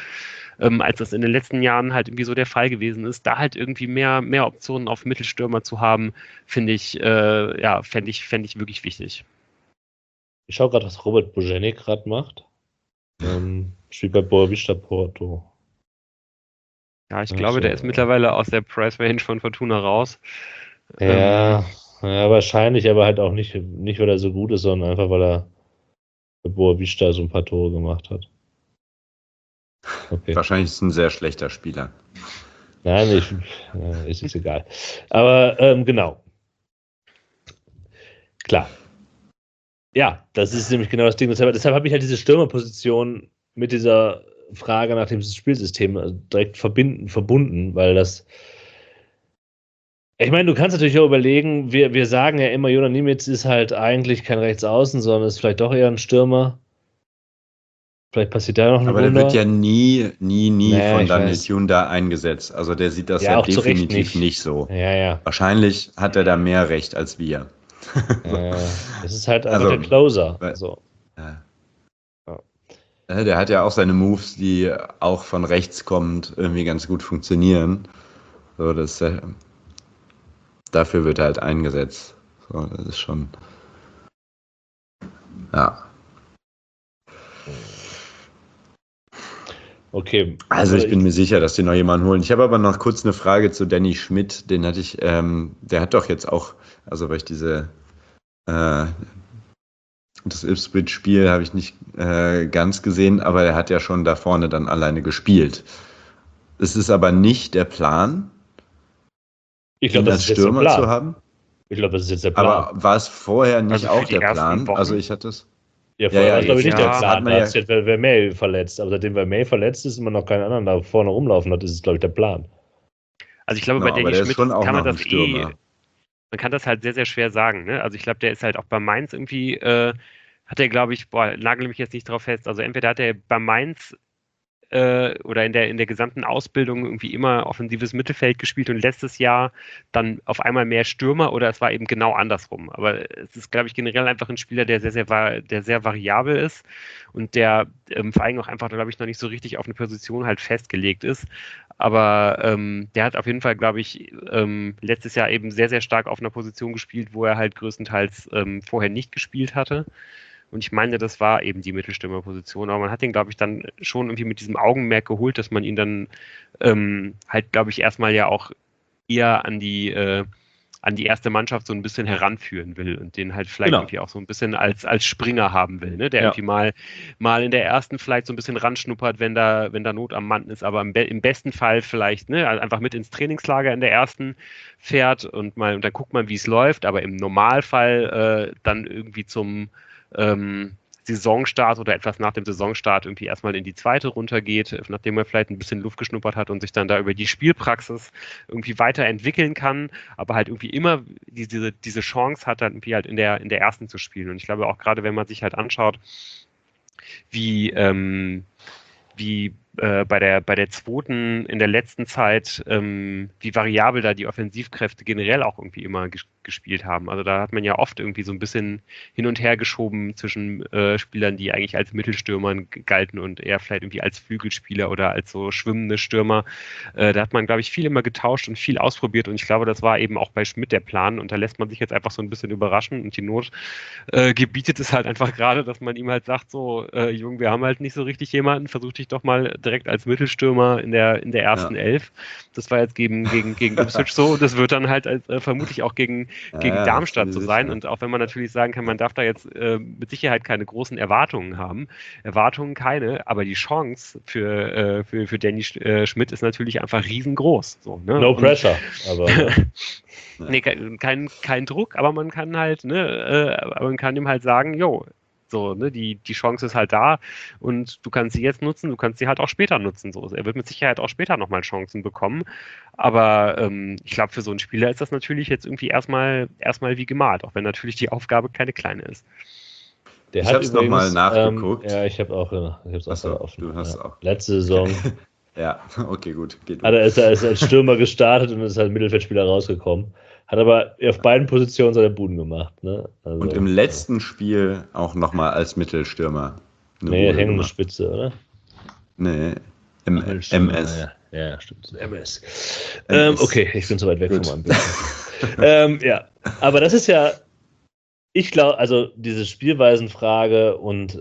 Speaker 1: in den letzten Jahren halt irgendwie so der Fall gewesen ist, da halt irgendwie mehr Optionen auf Mittelstürmer zu haben, fände ich wirklich wichtig.
Speaker 4: Ich schaue gerade, was Robert Boženik gerade macht. Spielt bei Boavista Porto.
Speaker 1: Ja, ich glaube, der ist mittlerweile aus der Price Range von Fortuna raus.
Speaker 4: Ja, wahrscheinlich, aber halt auch nicht, weil er so gut ist, sondern einfach, weil er bei Boavista so ein paar Tore gemacht hat. Okay.
Speaker 3: Wahrscheinlich ist es ein sehr schlechter Spieler.
Speaker 4: Nein, ist jetzt egal. Aber genau. Klar. Ja, das ist nämlich genau das Ding. Deshalb habe ich halt diese Stürmerposition mit dieser Frage nach dem Spielsystem direkt verbunden, weil das. Ich meine, du kannst natürlich auch überlegen, wir sagen ja immer, Jonas Niemitz ist halt eigentlich kein Rechtsaußen, sondern ist vielleicht doch eher ein Stürmer. Vielleicht passiert da noch ein
Speaker 3: Aber
Speaker 4: Wunder.
Speaker 3: der wird ja nie von Daniel Thune da eingesetzt. Also der sieht das ja definitiv nicht so.
Speaker 4: Ja.
Speaker 3: Wahrscheinlich hat er da mehr Recht als wir.
Speaker 4: Das ist halt einfach
Speaker 3: Also,
Speaker 4: der Closer.
Speaker 3: weil-
Speaker 4: So.
Speaker 3: Ja.
Speaker 4: Ja.
Speaker 3: Der hat ja auch seine Moves, die auch von rechts kommend irgendwie ganz gut funktionieren. So, dafür wird er halt eingesetzt. So, das ist schon. Ja.
Speaker 4: Okay.
Speaker 3: Also ich bin mir sicher, dass die noch jemanden holen. Ich habe aber noch kurz eine Frage zu Danny Schmidt. Den hatte ich, der hat doch jetzt auch, also weil ich das Ipswich-Spiel habe ich nicht ganz gesehen, aber er hat ja schon da vorne dann alleine gespielt. Es ist aber nicht der Plan,
Speaker 4: Ich
Speaker 3: ihn
Speaker 4: glaube, das
Speaker 3: als
Speaker 4: ist jetzt der
Speaker 3: Stürmer zu
Speaker 4: Plan.
Speaker 3: haben.
Speaker 4: Ich glaube, das ist jetzt der Plan.
Speaker 3: Aber war es vorher nicht
Speaker 1: Also für
Speaker 3: auch
Speaker 1: die
Speaker 3: der
Speaker 1: ersten
Speaker 3: Plan?
Speaker 1: Wochen?
Speaker 3: Also ich hatte es.
Speaker 4: Ja, vorher war es, glaube ich, nicht der
Speaker 1: ja,
Speaker 4: Plan.
Speaker 3: hat man
Speaker 4: Da
Speaker 3: ja-
Speaker 4: ist jetzt Vermey verletzt. Aber seitdem Vermey verletzt ist, immer noch keinen anderen da vorne rumlaufen hat, ist es, glaube ich, der Plan.
Speaker 1: Also ich glaube,
Speaker 3: Genau,
Speaker 1: bei
Speaker 3: aber
Speaker 1: Danny
Speaker 3: der ist
Speaker 1: Schmidt
Speaker 3: schon auch
Speaker 1: kann man
Speaker 3: noch ein
Speaker 1: das
Speaker 3: Stürmer.
Speaker 1: man kann das halt sehr, sehr schwer sagen. Ne? Also ich glaube, der ist halt auch bei Mainz irgendwie, hat er, glaube ich, nagel mich jetzt nicht drauf fest. Also entweder hat er bei Mainz oder in der gesamten Ausbildung irgendwie immer offensives Mittelfeld gespielt und letztes Jahr dann auf einmal mehr Stürmer oder es war eben genau andersrum. Aber es ist, glaube ich, generell einfach ein Spieler, der sehr variabel ist und der vor allem auch einfach, glaube ich, noch nicht so richtig auf eine Position halt festgelegt ist. Aber der hat auf jeden Fall, glaube ich, letztes Jahr eben sehr, sehr stark auf einer Position gespielt, wo er halt größtenteils vorher nicht gespielt hatte. Und ich meine, das war eben die Mittelstürmerposition. Aber man hat ihn, glaube ich, dann schon irgendwie mit diesem Augenmerk geholt, dass man ihn dann halt, glaube ich, erstmal ja auch eher an die erste Mannschaft so ein bisschen heranführen will und den halt vielleicht
Speaker 2: Genau.
Speaker 1: irgendwie auch so ein bisschen als Springer haben will, ne? Der
Speaker 2: Ja.
Speaker 1: irgendwie mal in der ersten vielleicht so ein bisschen ranschnuppert, wenn da Not am Mann ist, aber im besten Fall vielleicht, ne, also einfach mit ins Trainingslager in der ersten fährt und dann guckt man, wie es läuft, aber im Normalfall dann irgendwie zum Saisonstart oder etwas nach dem Saisonstart irgendwie erstmal in die zweite runtergeht, nachdem er vielleicht ein bisschen Luft geschnuppert hat und sich dann da über die Spielpraxis irgendwie weiterentwickeln kann, aber halt irgendwie immer diese Chance hat, dann irgendwie halt in der ersten zu spielen. Und ich glaube auch gerade, wenn man sich halt anschaut, wie bei der zweiten in der letzten Zeit, wie variabel da die Offensivkräfte generell auch irgendwie immer gespielt haben. Also da hat man ja oft irgendwie so ein bisschen hin und her geschoben zwischen Spielern, die eigentlich als Mittelstürmern galten und eher vielleicht irgendwie als Flügelspieler oder als so schwimmende Stürmer. Da hat man, glaube ich, viel immer getauscht und viel ausprobiert und ich glaube, das war eben auch bei Schmidt der Plan und da lässt man sich jetzt einfach so ein bisschen überraschen und die Not gebietet es halt einfach gerade, dass man ihm halt sagt, so, Junge, wir haben halt nicht so richtig jemanden, versuch dich doch mal direkt als Mittelstürmer in der ersten Elf. Das war jetzt gegen Ipswich so und das wird dann halt vermutlich auch gegen Darmstadt so sein. Und auch wenn man natürlich sagen kann, man darf da jetzt mit Sicherheit keine großen Erwartungen haben. Erwartungen keine, aber die Chance für Danny Schmidt ist natürlich einfach riesengroß. So, ne?
Speaker 4: No pressure. Aber,
Speaker 1: nee, kein Druck, aber man kann halt, aber man kann ihm halt sagen, jo, so, ne, die Chance ist halt da und du kannst sie jetzt nutzen, du kannst sie halt auch später nutzen. So. Er wird mit Sicherheit auch später nochmal Chancen bekommen. Aber ich glaube, für so einen Spieler ist das natürlich jetzt irgendwie erstmal wie gemalt, auch wenn natürlich die Aufgabe keine kleine ist.
Speaker 4: der
Speaker 3: Ich
Speaker 4: hat
Speaker 3: habe es nochmal
Speaker 4: übrigens,
Speaker 3: nachgeguckt.
Speaker 4: ja, ich habe auch
Speaker 3: Achso,
Speaker 4: offen.
Speaker 3: du hast
Speaker 4: Ja.
Speaker 3: auch.
Speaker 4: Letzte Saison
Speaker 3: Ja, okay, gut. Geht
Speaker 4: ist er als Stürmer gestartet und ist als Mittelfeldspieler rausgekommen. Hat aber auf beiden Positionen seine Buden gemacht. Ne? Also,
Speaker 3: Und im letzten Spiel auch nochmal als Mittelstürmer.
Speaker 4: Nee,
Speaker 3: Bude
Speaker 4: hängende
Speaker 3: gemacht.
Speaker 4: Spitze, oder?
Speaker 3: Nee, im MS.
Speaker 4: Ja, stimmt. MS.
Speaker 3: MS.
Speaker 4: Okay, ich bin zu weit weg
Speaker 3: Gut.
Speaker 4: von meinem Bild. Ja, aber das ist ja, ich glaube, also diese Spielweisenfrage und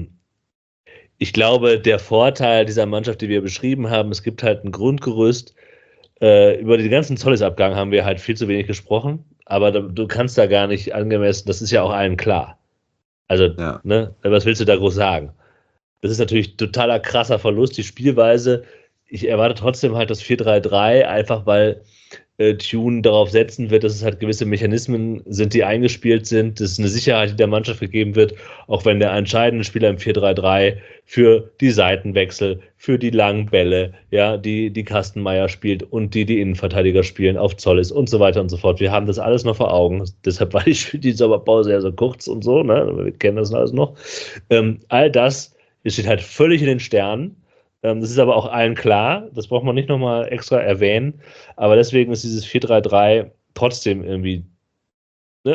Speaker 4: ich glaube, der Vorteil dieser Mannschaft, die wir beschrieben haben, es gibt halt ein Grundgerüst. Über den ganzen Zollis-Abgang haben wir halt viel zu wenig gesprochen, aber du kannst da gar nicht angemessen, das ist ja auch allen klar. Also,
Speaker 3: Ja.
Speaker 4: ne, was willst du da groß sagen? Das ist natürlich totaler krasser Verlust, die Spielweise. Ich erwarte trotzdem halt das 4-3-3, einfach weil Tune darauf setzen wird, dass es halt gewisse Mechanismen sind, die eingespielt sind. Das ist eine Sicherheit, die der Mannschaft gegeben wird, auch wenn der entscheidende Spieler im 4-3-3 für die Seitenwechsel, für die langen Bälle, ja, die Kastenmeier spielt und die Innenverteidiger spielen, auf Zollis und so weiter und so fort. Wir haben das alles noch vor Augen. Deshalb war die Sommerpause ja so kurz und so, ne? Wir kennen das alles noch. All das steht halt völlig in den Sternen. Das ist aber auch allen klar, das braucht man nicht nochmal extra erwähnen, aber deswegen ist dieses 4-3-3 trotzdem irgendwie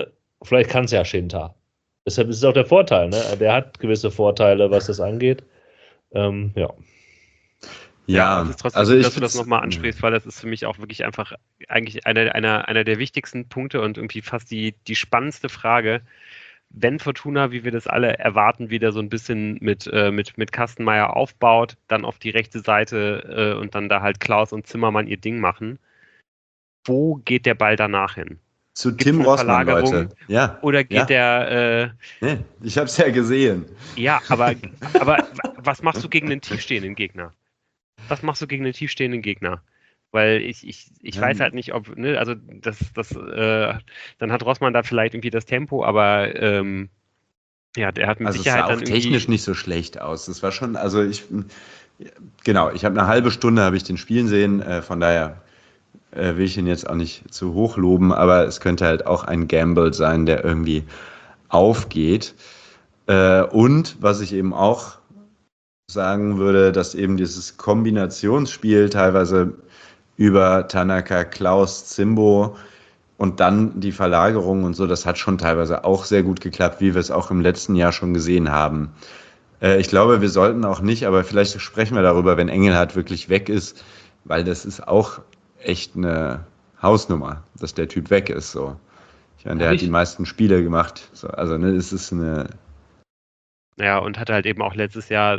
Speaker 4: Vielleicht kann es ja Shinta. Deshalb ist es auch der Vorteil, ne? Der hat gewisse Vorteile, was das angeht. Ja.
Speaker 1: Ja, es ist trotzdem
Speaker 3: also
Speaker 1: gut,
Speaker 3: ich
Speaker 1: dass du das
Speaker 3: find's-
Speaker 1: nochmal ansprichst, weil das ist für mich auch wirklich einfach eigentlich einer der wichtigsten Punkte und irgendwie fast die spannendste Frage. Wenn Fortuna, wie wir das alle erwarten, wieder so ein bisschen mit Kastenmeier aufbaut, dann auf die rechte Seite und dann da halt Klaus und Zimmermann ihr Ding machen, wo geht der Ball danach hin?
Speaker 3: Zu
Speaker 1: Gibt's
Speaker 3: Tim
Speaker 1: eine
Speaker 3: Rossmann,
Speaker 1: Verlagerung
Speaker 3: Leute. Ja.
Speaker 1: oder geht
Speaker 3: ja.
Speaker 1: der
Speaker 3: Nee, ich habe es ja gesehen.
Speaker 1: ja, aber was machst du gegen einen tiefstehenden Gegner? Was machst du gegen einen tiefstehenden Gegner? Weil ich weiß halt nicht, ob, ne, also dann hat Rossmann da vielleicht irgendwie das Tempo, aber ja, der hat mit
Speaker 3: Also es
Speaker 1: Sicherheit
Speaker 3: sah
Speaker 1: dann
Speaker 3: auch
Speaker 1: irgendwie.
Speaker 3: technisch nicht so schlecht aus. Das war schon, also genau, ich habe eine halbe Stunde habe ich den spielen sehen, von daher will ich ihn jetzt auch nicht zu hoch loben, aber es könnte halt auch ein Gamble sein, der irgendwie aufgeht. Und was ich eben auch sagen würde, dass eben dieses Kombinationsspiel teilweise über Tanaka, Klaus, Zimbo und dann die Verlagerung und so, das hat schon teilweise auch sehr gut geklappt, wie wir es auch im letzten Jahr schon gesehen haben. Ich glaube, wir sollten auch nicht, aber vielleicht sprechen wir darüber, wenn Engelhardt wirklich weg ist, weil das ist auch echt eine Hausnummer, dass der Typ weg ist. So. Ich meine, der hat die meisten Spiele gemacht. So, also es ist eine.
Speaker 1: Ja, und hatte halt eben auch letztes Jahr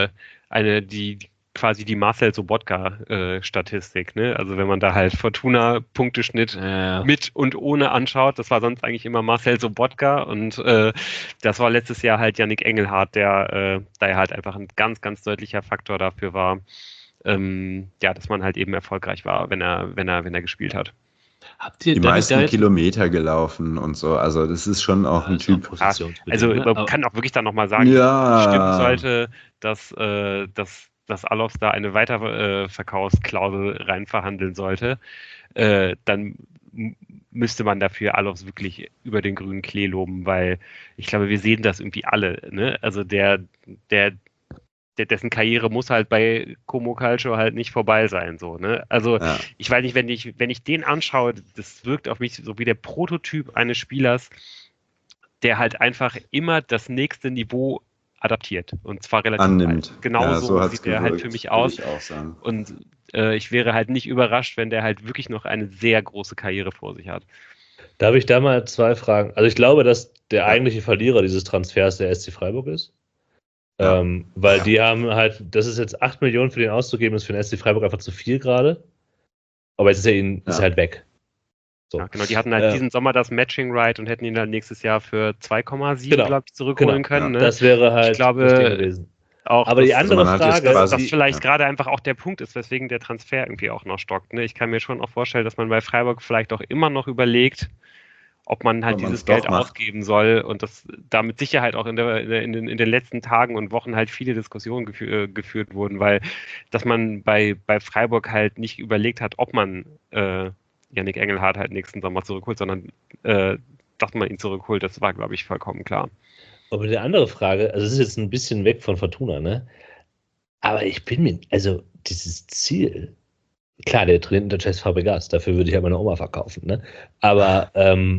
Speaker 1: quasi die Marcel Sobotka-Statistik, ne? Also wenn man da halt Fortuna-Punkteschnitt mit und ohne anschaut, das war sonst eigentlich immer Marcel Sobotka und das war letztes Jahr halt Yannick Engelhardt, der da halt einfach ein ganz, ganz deutlicher Faktor dafür war, ja, dass man halt eben erfolgreich war, wenn er gespielt hat.
Speaker 2: Habt ihr
Speaker 3: Die meisten Kilometer gelaufen und so. Also das ist schon auch ein Typ.
Speaker 1: Also man kann auch wirklich dann nochmal sagen,
Speaker 3: Ja.
Speaker 1: stimmen sollte, dass Alofs da eine Weiterverkaufsklausel rein verhandeln sollte, dann müsste man dafür Alofs wirklich über den grünen Klee loben, weil ich glaube, wir sehen das irgendwie alle. Ne? Also dessen Karriere muss halt bei Como Calcio halt nicht vorbei sein. So, ne? Also
Speaker 3: Ja.
Speaker 1: ich weiß nicht, wenn ich den anschaue, das wirkt auf mich so wie der Prototyp eines Spielers, der halt einfach immer das nächste Niveau adaptiert. Und zwar relativ
Speaker 3: annimmt.
Speaker 1: bald. Genauso
Speaker 3: so
Speaker 1: sieht er halt für mich aus.
Speaker 3: Ich auch sagen.
Speaker 1: Und ich wäre halt nicht überrascht, wenn der halt wirklich noch eine sehr große Karriere vor sich hat.
Speaker 4: Da habe ich da mal zwei Fragen. Also ich glaube, dass der eigentliche Verlierer dieses Transfers der SC Freiburg ist.
Speaker 3: Ja.
Speaker 4: Weil die haben halt, das ist jetzt 8 Millionen für den auszugeben, ist für den SC Freiburg einfach zu viel gerade. Aber jetzt ist er halt weg. So.
Speaker 1: Ja, genau, die hatten halt diesen Sommer das Matching Right und hätten ihn dann nächstes Jahr für 2,7, glaube ich, zurückholen können. Ne?
Speaker 4: Das wäre halt
Speaker 1: ich glaube,
Speaker 4: gewesen.
Speaker 1: Auch
Speaker 4: aber die andere Frage,
Speaker 1: dass das vielleicht gerade einfach auch der Punkt ist, weswegen der Transfer irgendwie auch noch stockt. Ne? Ich kann mir schon auch vorstellen, dass man bei Freiburg vielleicht auch immer noch überlegt, ob man halt dieses Geld ausgeben soll und dass da mit Sicherheit auch in den letzten Tagen und Wochen halt viele Diskussionen geführt wurden, weil dass man bei Freiburg halt nicht überlegt hat, ob man Yannick Engelhardt halt nächsten Sommer zurückholt, sondern dass man ihn zurückholt, das war, glaube ich, vollkommen klar.
Speaker 4: Aber die andere Frage, also es ist jetzt ein bisschen weg von Fortuna, ne? Aber ich bin mir, also dieses Ziel, klar, der trainiert der Chess Fabregas, dafür würde ich ja meine Oma verkaufen, ne? Aber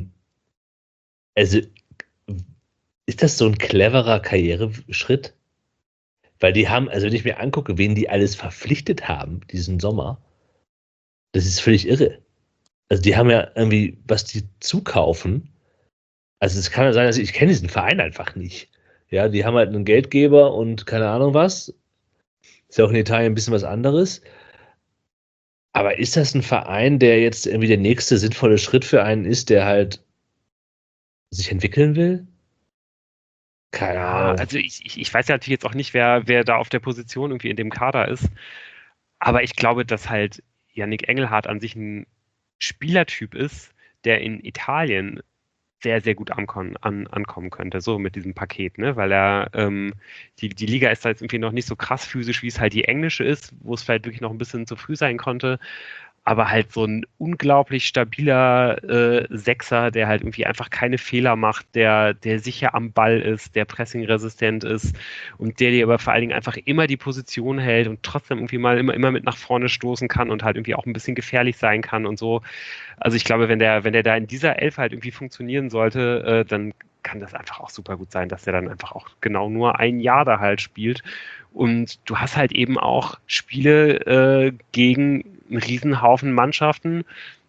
Speaker 4: also ist das so ein cleverer Karriereschritt? Weil die haben, also wenn ich mir angucke, wen die alles verpflichtet haben diesen Sommer, das ist völlig irre. Also die haben ja irgendwie, was die zukaufen, also es kann ja sein, dass ich kenne diesen Verein einfach nicht. Ja, die haben halt einen Geldgeber und keine Ahnung was. Ist ja auch in Italien ein bisschen was anderes. Aber ist das ein Verein, der jetzt irgendwie der nächste sinnvolle Schritt für einen ist, der halt sich entwickeln will? Keine Ahnung.
Speaker 1: Also ich weiß ja natürlich jetzt auch nicht, wer da auf der Position irgendwie in dem Kader ist. Aber ich glaube, dass halt Yannick Engelhardt an sich ein Spielertyp ist, der in Italien sehr, sehr gut ankommen könnte, so mit diesem Paket, ne? Weil er, die Liga ist da jetzt irgendwie noch nicht so krass physisch, wie es halt die englische ist, wo es vielleicht wirklich noch ein bisschen zu früh sein konnte. aber halt so ein unglaublich stabiler Sechser, der halt irgendwie einfach keine Fehler macht, der sicher am Ball ist, der pressingresistent ist und der dir aber vor allen Dingen einfach immer die Position hält und trotzdem irgendwie mal immer mit nach vorne stoßen kann und halt irgendwie auch ein bisschen gefährlich sein kann und so. Also ich glaube, wenn der da in dieser Elf halt irgendwie funktionieren sollte, dann kann das einfach auch super gut sein, dass der dann einfach auch genau nur ein Jahr da halt spielt. Und du hast halt eben auch Spiele gegen einen Riesenhaufen Mannschaften,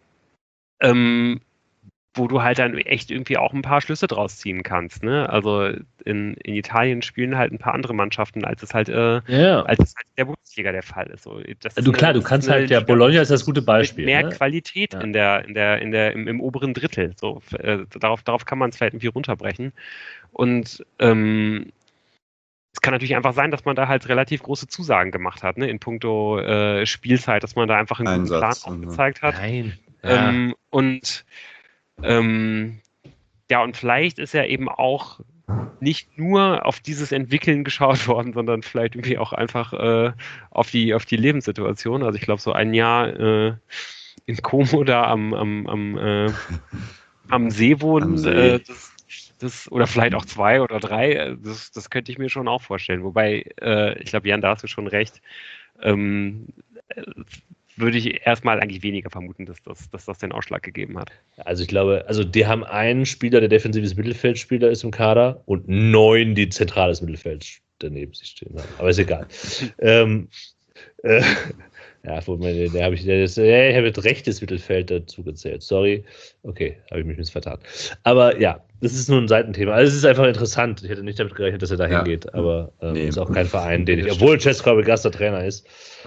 Speaker 1: wo du halt dann echt irgendwie auch ein paar Schlüsse draus ziehen kannst. Ne? Also in Italien spielen halt ein paar andere Mannschaften, als es halt der Bundesliga der Fall ist. So,
Speaker 2: du kannst halt, ja, Bologna ist das gute Beispiel.
Speaker 1: Mit mehr Qualität im oberen Drittel. So, darauf kann man es vielleicht irgendwie runterbrechen. Und es kann natürlich einfach sein, dass man da halt relativ große Zusagen gemacht hat, ne, in puncto Spielzeit, dass man da einfach einen guten Plan aufgezeigt hat.
Speaker 2: Nein. Ja.
Speaker 1: Und vielleicht ist ja eben auch nicht nur auf dieses Entwickeln geschaut worden, sondern vielleicht irgendwie auch einfach auf die Lebenssituation. Also ich glaube, so ein Jahr in Como da am See wohnen, oder vielleicht auch 2 oder 3, das könnte ich mir schon auch vorstellen. Wobei, ich glaube, Jan, da hast du schon recht, würde ich erstmal eigentlich weniger vermuten, dass das den Ausschlag gegeben hat.
Speaker 4: Also ich glaube, die haben einen Spieler, der defensives Mittelfeldspieler ist im Kader und 9, die zentrales Mittelfeld daneben sich stehen haben. Aber ist egal. Ja, ich habe jetzt rechtes Mittelfeld dazu gezählt. Sorry. Okay, habe ich mich missvertan. Aber ja, das ist nur ein Seitenthema. Also es ist einfach interessant. Ich hätte nicht damit gerechnet, dass er da hingeht, aber ist auch kein Verein, den ich, obwohl Cesco begeisterter Trainer ist,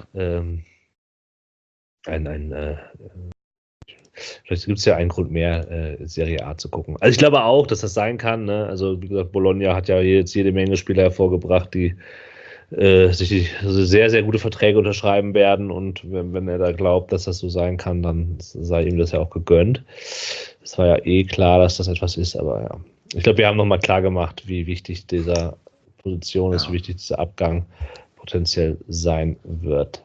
Speaker 4: vielleicht gibt es ja einen Grund mehr, Serie A zu gucken. Also ich glaube auch, dass das sein kann. Ne? Also wie gesagt, Bologna hat ja jetzt jede Menge Spieler hervorgebracht, die sich sehr, sehr gute Verträge unterschreiben werden, und wenn er da glaubt, dass das so sein kann, dann sei ihm das ja auch gegönnt. Es war ja klar, dass das etwas ist, aber ja. Ich glaube, wir haben nochmal klar gemacht, wie wichtig dieser Position ist, wie wichtig dieser Abgang potenziell sein wird.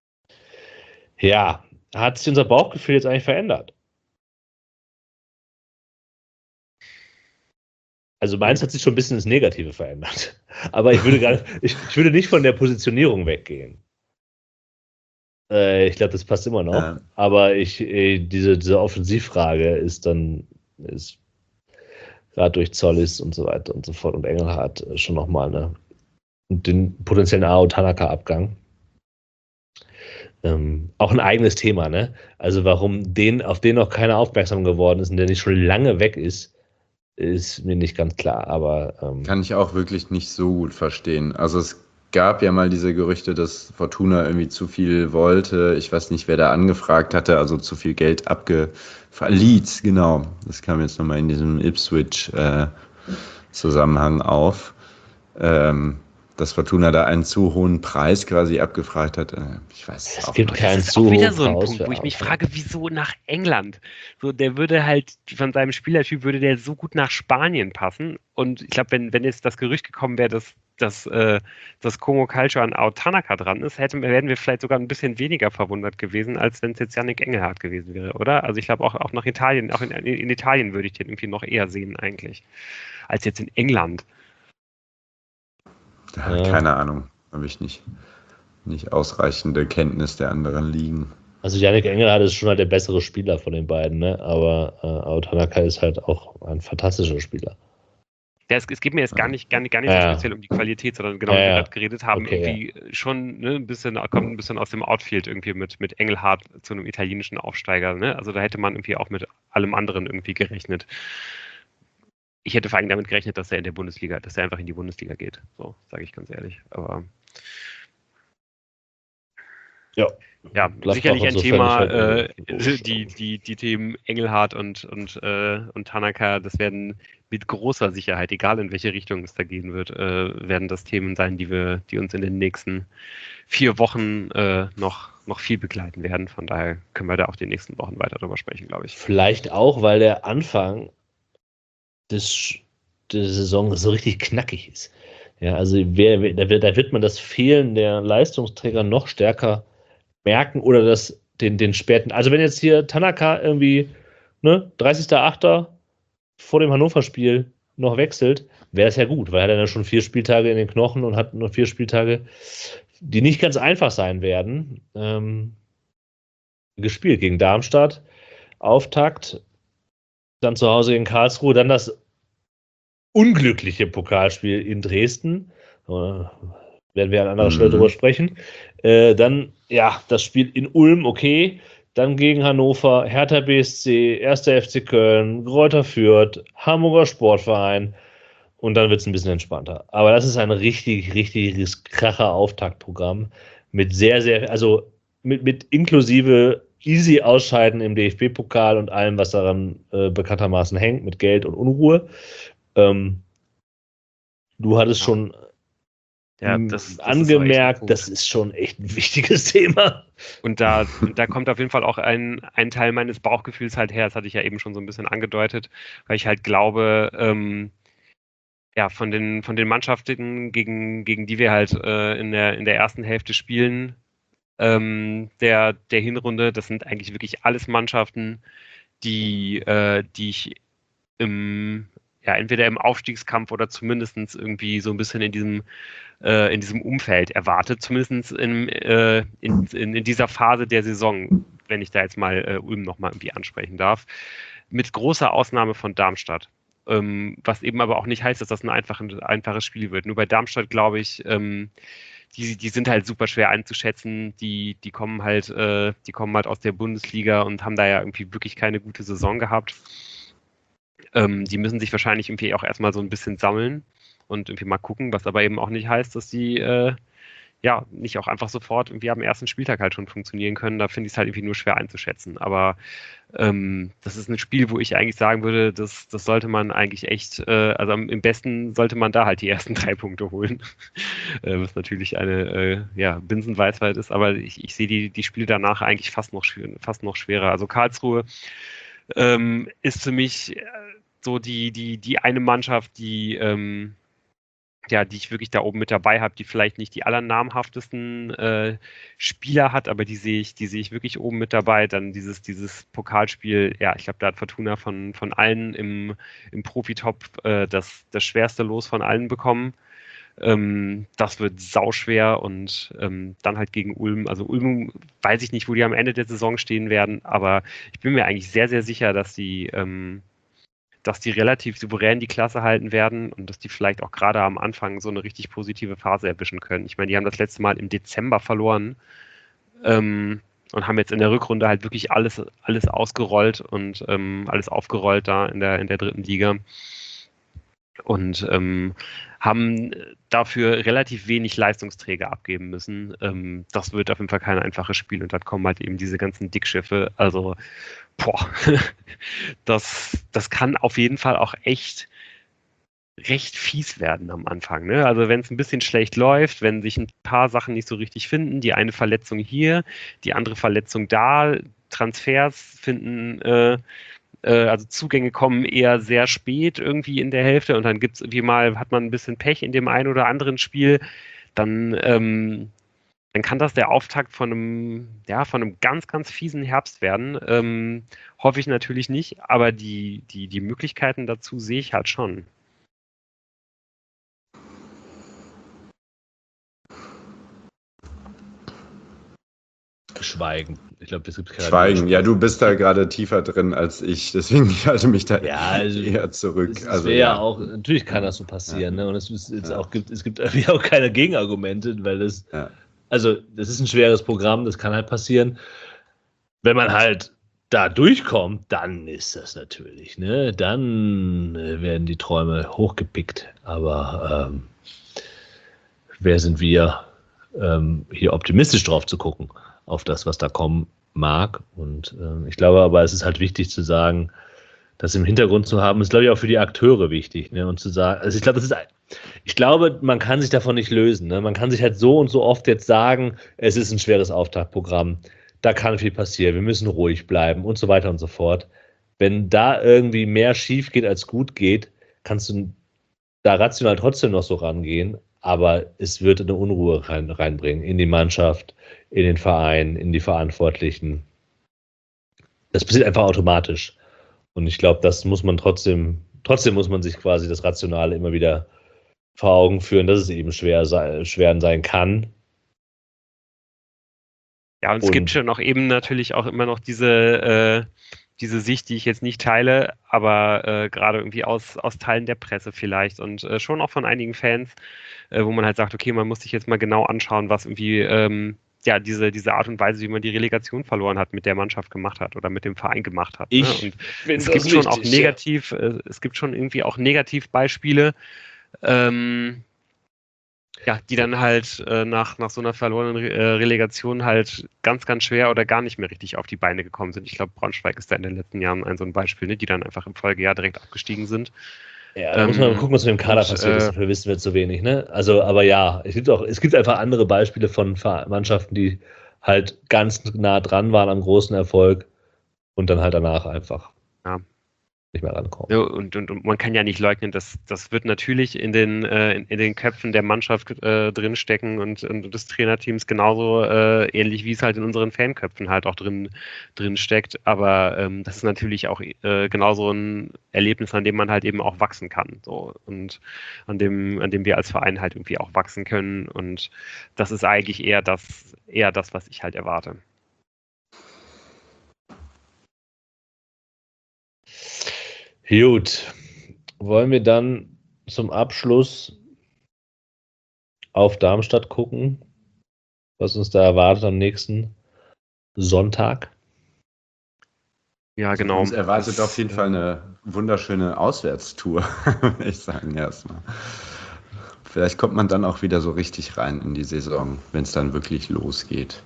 Speaker 4: Ja, hat sich unser Bauchgefühl jetzt eigentlich verändert? Also meins hat sich schon ein bisschen ins Negative verändert. Aber ich würde nicht von der Positionierung weggehen. Ich glaube, das passt immer noch. Ja. Aber diese Offensivfrage ist gerade durch Zollis und so weiter und so fort und Engelhardt schon nochmal den potenziellen Ao Tanaka-Abgang. Auch ein eigenes Thema, ne? Also warum auf den noch keiner aufmerksam geworden ist und der nicht schon lange weg ist mir nicht ganz klar, aber
Speaker 3: kann ich auch wirklich nicht so gut verstehen. Also es gab ja mal diese Gerüchte, dass Fortuna irgendwie zu viel wollte. Ich weiß nicht, wer da angefragt hatte, also zu viel Geld Leeds, genau. Das kam jetzt nochmal in diesem Ipswich-Zusammenhang auf. Dass Fortuna da einen zu hohen Preis quasi abgefragt hat. Ich weiß
Speaker 4: es auch gibt keinen
Speaker 1: zu hohen Preis. Das ist auch wieder so ein Punkt, wo ich mich frage, wieso nach England? So, der würde halt, von seinem Spielertyp würde der so gut nach Spanien passen. Und ich glaube, wenn jetzt das Gerücht gekommen wäre, dass Como Calcio an Ao Tanaka dran ist, wären wir vielleicht sogar ein bisschen weniger verwundert gewesen, als wenn es jetzt Yannick Engelhardt gewesen wäre, oder? Also ich glaube auch nach Italien, auch in Italien würde ich den irgendwie noch eher sehen eigentlich, als jetzt in England.
Speaker 3: Keine Ahnung, habe ich nicht ausreichende Kenntnis der anderen Ligen.
Speaker 4: Also Yannick Engelhardt ist schon halt der bessere Spieler von den beiden, ne? Aber Ao Tanaka ist halt auch ein fantastischer Spieler.
Speaker 1: Ja, es geht mir jetzt gar nicht so speziell um die Qualität, sondern genau, wie wir gerade geredet haben, irgendwie schon kommt ein bisschen aus dem Outfield irgendwie mit Engelhardt zu einem italienischen Aufsteiger. Ne? Also da hätte man irgendwie auch mit allem anderen irgendwie gerechnet. Ich hätte vor allem damit gerechnet, dass er einfach in die Bundesliga geht. So, sage ich ganz ehrlich. Aber ja, sicherlich ein Thema. Die Themen Engelhardt und Tanaka, das werden mit großer Sicherheit, egal in welche Richtung es da gehen wird, werden das Themen sein, die uns in den nächsten 4 Wochen noch viel begleiten werden. Von daher können wir da auch die nächsten Wochen weiter drüber sprechen, glaube ich.
Speaker 4: Vielleicht auch, weil der Anfang der Saison so richtig knackig ist. Ja, also da wird man das Fehlen der Leistungsträger noch stärker merken oder das den späten, also wenn jetzt hier Tanaka irgendwie 30.08. vor dem Hannover-Spiel noch wechselt, wäre es ja gut, weil er dann schon 4 Spieltage in den Knochen und hat nur 4 Spieltage, die nicht ganz einfach sein werden, gespielt gegen Darmstadt, Auftakt, dann zu Hause in Karlsruhe, dann das unglückliche Pokalspiel in Dresden, werden wir an anderer Stelle drüber sprechen, dann, ja, das Spiel in Ulm, okay, dann gegen Hannover, Hertha BSC, 1. FC Köln, Greuther Fürth, Hamburger Sportverein und dann wird es ein bisschen entspannter. Aber das ist ein richtiges Kracher-Auftaktprogramm mit sehr, sehr, also mit inklusive easy Ausscheiden im DFB-Pokal und allem, was daran bekanntermaßen hängt, mit Geld und Unruhe. Du hattest schon das angemerkt, das ist schon echt ein wichtiges Thema.
Speaker 1: Und da kommt auf jeden Fall auch ein Teil meines Bauchgefühls halt her, das hatte ich ja eben schon so ein bisschen angedeutet, weil ich halt glaube, von den Mannschaften, gegen die wir halt in der ersten Hälfte spielen, der Hinrunde, das sind eigentlich wirklich alles Mannschaften, die ich entweder im Aufstiegskampf oder zumindest irgendwie so ein bisschen in diesem Umfeld erwartet, zumindest in dieser Phase der Saison, wenn ich da jetzt mal Ulm nochmal irgendwie ansprechen darf, mit großer Ausnahme von Darmstadt. Was eben aber auch nicht heißt, dass das ein einfaches Spiel wird. Nur bei Darmstadt, glaube ich, die sind halt super schwer einzuschätzen. Die kommen halt aus der Bundesliga und haben da ja irgendwie wirklich keine gute Saison gehabt. Die müssen sich wahrscheinlich irgendwie auch erstmal so ein bisschen sammeln und irgendwie mal gucken, was aber eben auch nicht heißt, dass die nicht auch einfach sofort irgendwie am ersten Spieltag halt schon funktionieren können. Da finde ich es halt irgendwie nur schwer einzuschätzen. Aber das ist ein Spiel, wo ich eigentlich sagen würde, das sollte man eigentlich echt, also im besten sollte man da halt die ersten 3 Punkte holen. Was natürlich eine Binsenweisheit ist, aber ich sehe die Spiele danach eigentlich fast noch schwerer. Also Karlsruhe ist für mich so die eine Mannschaft, die ich wirklich da oben mit dabei habe, die vielleicht nicht die allernamhaftesten Spieler hat, aber die sehe ich wirklich oben mit dabei. Dann dieses Pokalspiel, ja, ich glaube, da hat Fortuna von allen im Profitop das schwerste Los von allen bekommen. Das wird sauschwer und dann halt gegen Ulm. Also Ulm weiß ich nicht, wo die am Ende der Saison stehen werden, aber ich bin mir eigentlich sehr, sehr sicher, dass die relativ souverän die Klasse halten werden und dass die vielleicht auch gerade am Anfang so eine richtig positive Phase erwischen können. Ich meine, die haben das letzte Mal im Dezember verloren und haben jetzt in der Rückrunde halt wirklich alles ausgerollt und alles aufgerollt da in der 3. Liga und haben dafür relativ wenig Leistungsträger abgeben müssen. Das wird auf jeden Fall kein einfaches Spiel und dann kommen halt eben diese ganzen Dickschiffe. Also das kann auf jeden Fall auch echt recht fies werden am Anfang. Ne? Also wenn es ein bisschen schlecht läuft, wenn sich ein paar Sachen nicht so richtig finden, die eine Verletzung hier, die andere Verletzung da, Transfers finden, also Zugänge kommen eher sehr spät irgendwie in der Hälfte und dann hat man ein bisschen Pech in dem einen oder anderen Spiel, dann kann das der Auftakt von einem ganz, ganz fiesen Herbst werden. Hoffe ich natürlich nicht, aber die Möglichkeiten dazu sehe ich halt schon.
Speaker 4: Schweigen. Ich glaube, es gibt keine
Speaker 3: Schweigen. Ja, du bist da gerade tiefer drin als ich, deswegen halte mich da eher zurück.
Speaker 4: Es wäre ja auch, natürlich kann das so passieren, ne? Und es gibt irgendwie auch keine Gegenargumente, weil also das ist ein schweres Programm, das kann halt passieren. Wenn man halt da durchkommt, dann ist das natürlich, ne? Dann werden die Träume hochgepickt. Aber wer sind wir, hier optimistisch drauf zu gucken, auf das, was da kommen mag? Und ich glaube aber, es ist halt wichtig zu sagen, das im Hintergrund zu haben, ist, glaube ich, auch für die Akteure wichtig, ne? Und zu sagen, also ich glaube, man kann sich davon nicht lösen. Ne? Man kann sich halt so und so oft jetzt sagen, es ist ein schweres Auftaktprogramm, da kann viel passieren, wir müssen ruhig bleiben und so weiter und so fort. Wenn da irgendwie mehr schief geht, als gut geht, kannst du da rational trotzdem noch so rangehen, aber es wird eine Unruhe reinbringen in die Mannschaft, in den Verein, in die Verantwortlichen. Das passiert einfach automatisch. Und ich glaube, das muss man trotzdem muss man sich quasi das Rationale immer wieder vor Augen führen, dass es eben schwer sein kann.
Speaker 1: Ja, und es gibt schon auch eben natürlich auch immer noch diese Sicht, die ich jetzt nicht teile, aber gerade irgendwie aus Teilen der Presse vielleicht und schon auch von einigen Fans, wo man halt sagt, okay, man muss sich jetzt mal genau anschauen, was irgendwie diese Art und Weise, wie man die Relegation verloren hat, mit der Mannschaft gemacht hat oder mit dem Verein gemacht hat. Ne? Und es gibt schon auch negativ, es gibt schon irgendwie auch Negativbeispiele, die dann halt nach so einer verlorenen Relegation halt ganz, ganz schwer oder gar nicht mehr richtig auf die Beine gekommen sind. Ich glaube, Braunschweig ist da in den letzten Jahren so ein Beispiel, ne, die dann einfach im Folgejahr direkt abgestiegen sind.
Speaker 4: Ja, da muss man mal gucken, was mit dem Kader passiert ist. Dafür wissen wir zu wenig. Ne? Also, aber ja, es gibt einfach andere Beispiele von Mannschaften, die halt ganz nah dran waren am großen Erfolg und dann halt danach einfach nicht mehr rankommen.
Speaker 1: Ja, und man kann ja nicht leugnen, dass das wird natürlich in den Köpfen der Mannschaft drinstecken und des Trainerteams genauso ähnlich wie es halt in unseren Fanköpfen halt auch drin steckt. Aber das ist natürlich auch genauso ein Erlebnis, an dem man halt eben auch wachsen kann. So, und an dem wir als Verein halt irgendwie auch wachsen können. Und das ist eigentlich eher das, was ich halt erwarte.
Speaker 4: Gut, wollen wir dann zum Abschluss auf Darmstadt gucken, was uns da erwartet am nächsten Sonntag?
Speaker 3: Ja, genau. Uns erwartet auf jeden Fall eine wunderschöne Auswärtstour, würde ich sagen erstmal. Vielleicht kommt man dann auch wieder so richtig rein in die Saison, wenn es dann wirklich losgeht.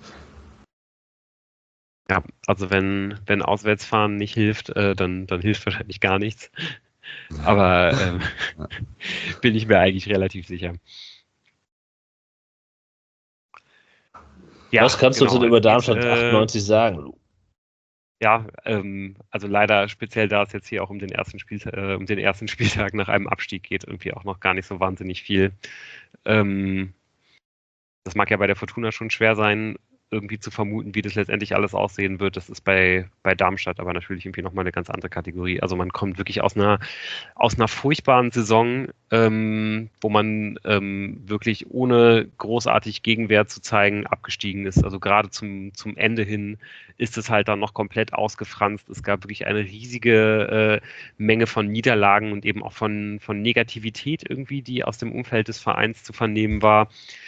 Speaker 1: Ja, also wenn Auswärtsfahren nicht hilft, dann hilft wahrscheinlich gar nichts. Aber bin ich mir eigentlich relativ sicher.
Speaker 4: Ja, was kannst du denn über Darmstadt 98 sagen?
Speaker 1: Ja, also leider speziell da es jetzt hier auch um den ersten Spieltag nach einem Abstieg geht, irgendwie auch noch gar nicht so wahnsinnig viel. Das mag ja bei der Fortuna schon schwer sein, irgendwie zu vermuten, wie das letztendlich alles aussehen wird. Das ist bei Darmstadt aber natürlich irgendwie nochmal eine ganz andere Kategorie. Also man kommt wirklich aus einer furchtbaren Saison, wo man wirklich ohne großartig Gegenwehr zu zeigen abgestiegen ist. Also gerade zum Ende hin ist es halt dann noch komplett ausgefranst. Es gab wirklich eine riesige Menge von Niederlagen und eben auch von Negativität irgendwie, die aus dem Umfeld des Vereins zu vernehmen war.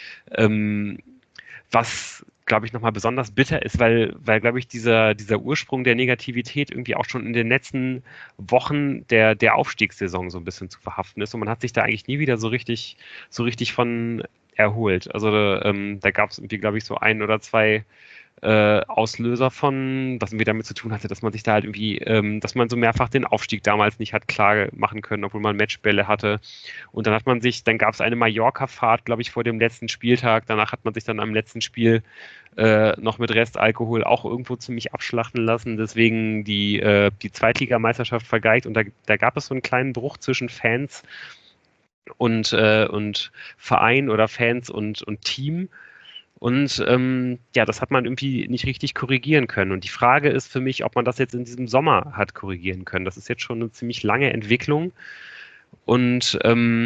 Speaker 1: Was, glaube ich, nochmal besonders bitter ist, weil glaube ich, dieser Ursprung der Negativität irgendwie auch schon in den letzten Wochen der Aufstiegssaison so ein bisschen zu verhaften ist und man hat sich da eigentlich nie wieder so richtig von erholt. Also da gab es irgendwie, glaube ich, so ein oder zwei Auslöser von, was irgendwie damit zu tun hatte, dass man sich da halt irgendwie, dass man so mehrfach den Aufstieg damals nicht hat klar machen können, obwohl man Matchbälle hatte. Und dann gab es eine Mallorca-Fahrt, glaube ich, vor dem letzten Spieltag. Danach hat man sich dann am letzten Spiel noch mit Restalkohol auch irgendwo ziemlich abschlachten lassen, deswegen die Zweitligameisterschaft vergeigt. Und da gab es so einen kleinen Bruch zwischen Fans und Verein oder Fans und Team. Und das hat man irgendwie nicht richtig korrigieren können. Und die Frage ist für mich, ob man das jetzt in diesem Sommer hat korrigieren können. Das ist jetzt schon eine ziemlich lange Entwicklung. Und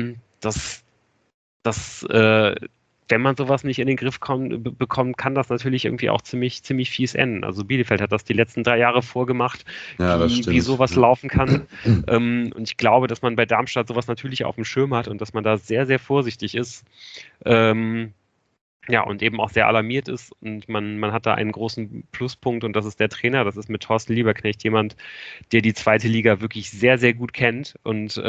Speaker 1: wenn man sowas nicht in den Griff bekommt, kann das natürlich irgendwie auch ziemlich fies enden. Also Bielefeld hat das die letzten 3 Jahre vorgemacht, wie sowas laufen kann. Und ich glaube, dass man bei Darmstadt sowas natürlich auf dem Schirm hat und dass man da sehr, sehr vorsichtig ist. Und eben auch sehr alarmiert ist und man hat da einen großen Pluspunkt und das ist der Trainer, das ist mit Thorsten Lieberknecht jemand, der die zweite Liga wirklich sehr, sehr gut kennt und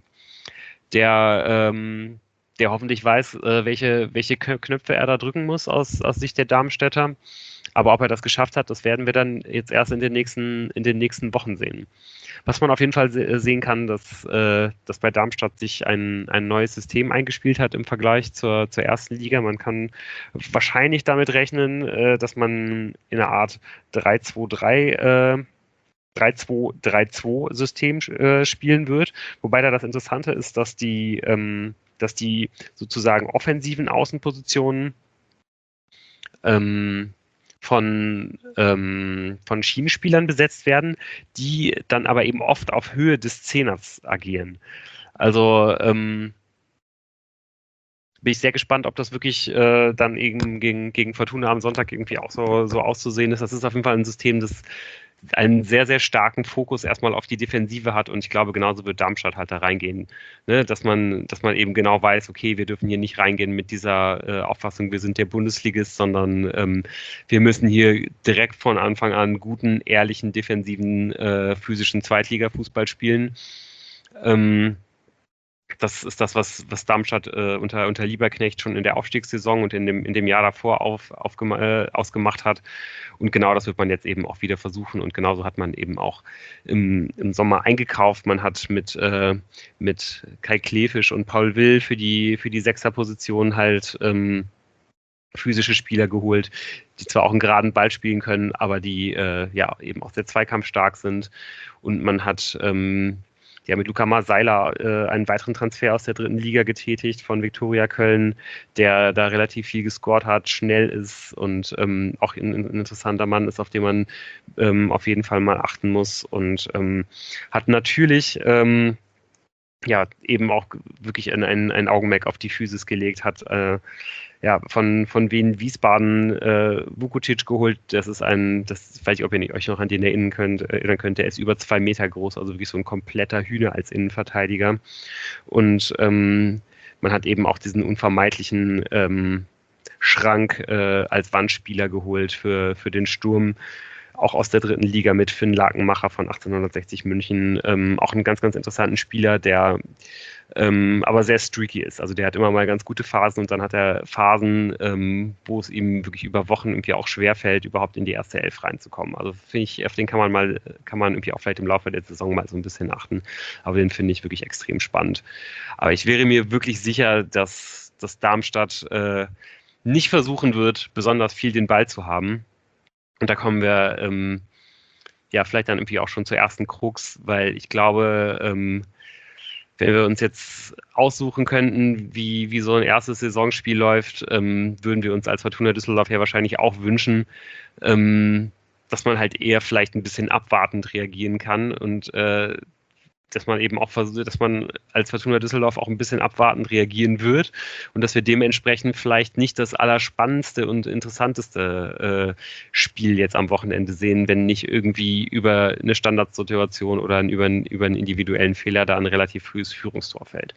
Speaker 1: der hoffentlich weiß, welche Knöpfe er da drücken muss aus Sicht der Darmstädter. Aber ob er das geschafft hat, das werden wir dann jetzt erst in den nächsten Wochen sehen. Was man auf jeden Fall sehen kann, dass bei Darmstadt sich ein neues System eingespielt hat im Vergleich zur ersten Liga. Man kann wahrscheinlich damit rechnen, dass man in einer Art 3-2-3-2-System spielen wird. Wobei da das Interessante ist, dass die sozusagen offensiven Außenpositionen von Schienenspielern besetzt werden, die dann aber eben oft auf Höhe des Zehners agieren. Also bin ich sehr gespannt, ob das wirklich dann eben gegen Fortuna am Sonntag irgendwie auch so auszusehen ist. Das ist auf jeden Fall ein System, das einen sehr, sehr starken Fokus erstmal auf die Defensive hat, und ich glaube, genauso wird Darmstadt halt da reingehen. Ne? Dass man eben genau weiß, okay, wir dürfen hier nicht reingehen mit dieser Auffassung, wir sind der Bundesligist, sondern wir müssen hier direkt von Anfang an guten, ehrlichen, defensiven, physischen Zweitliga-Fußball spielen. Das ist das, was Darmstadt unter Lieberknecht schon in der Aufstiegssaison und in dem Jahr davor ausgemacht hat. Und genau das wird man jetzt eben auch wieder versuchen. Und genauso hat man eben auch im Sommer eingekauft. Man hat mit Kai Klefisch und Paul Will für die Sechserposition halt physische Spieler geholt, die zwar auch einen geraden Ball spielen können, aber die eben auch sehr zweikampfstark sind. Und man hat mit Luca Seiler einen weiteren Transfer aus der 3. Liga getätigt von Viktoria Köln, der da relativ viel gescored hat, schnell ist und auch ein interessanter Mann ist, auf den man auf jeden Fall mal achten muss, und hat natürlich eben auch wirklich ein Augenmerk auf die Physis gelegt, hat von Wien Wiesbaden Vukucic geholt. Das weiß ich, ob ihr euch noch an den erinnern könnt. Der ist über 2 Meter groß, also wirklich so ein kompletter Hühner als Innenverteidiger. Und man hat eben auch diesen unvermeidlichen Schrank als Wandspieler geholt für den Sturm. Auch aus der 3. Liga mit Finn Lakenmacher von 1860 München. Auch einen ganz, ganz interessanten Spieler, der aber sehr streaky ist. Also der hat immer mal ganz gute Phasen, und dann hat er Phasen, wo es ihm wirklich über Wochen irgendwie auch schwerfällt, überhaupt in die erste Elf reinzukommen. Also finde ich, auf den kann man irgendwie auch vielleicht im Laufe der Saison mal so ein bisschen achten. Aber den finde ich wirklich extrem spannend. Aber ich wäre mir wirklich sicher, dass Darmstadt nicht versuchen wird, besonders viel den Ball zu haben. Und da kommen wir vielleicht dann irgendwie auch schon zur ersten Krux, weil ich glaube, wenn wir uns jetzt aussuchen könnten, wie so ein erstes Saisonspiel läuft, würden wir uns als Fortuna Düsseldorf ja wahrscheinlich auch wünschen, dass man halt eher vielleicht ein bisschen abwartend reagieren kann, und dass man eben auch versucht, dass man als Fortuna Düsseldorf auch ein bisschen abwartend reagieren wird und dass wir dementsprechend vielleicht nicht das allerspannendste und interessanteste Spiel jetzt am Wochenende sehen, wenn nicht irgendwie über eine Standardsituation oder über einen individuellen Fehler da ein relativ frühes Führungstor fällt.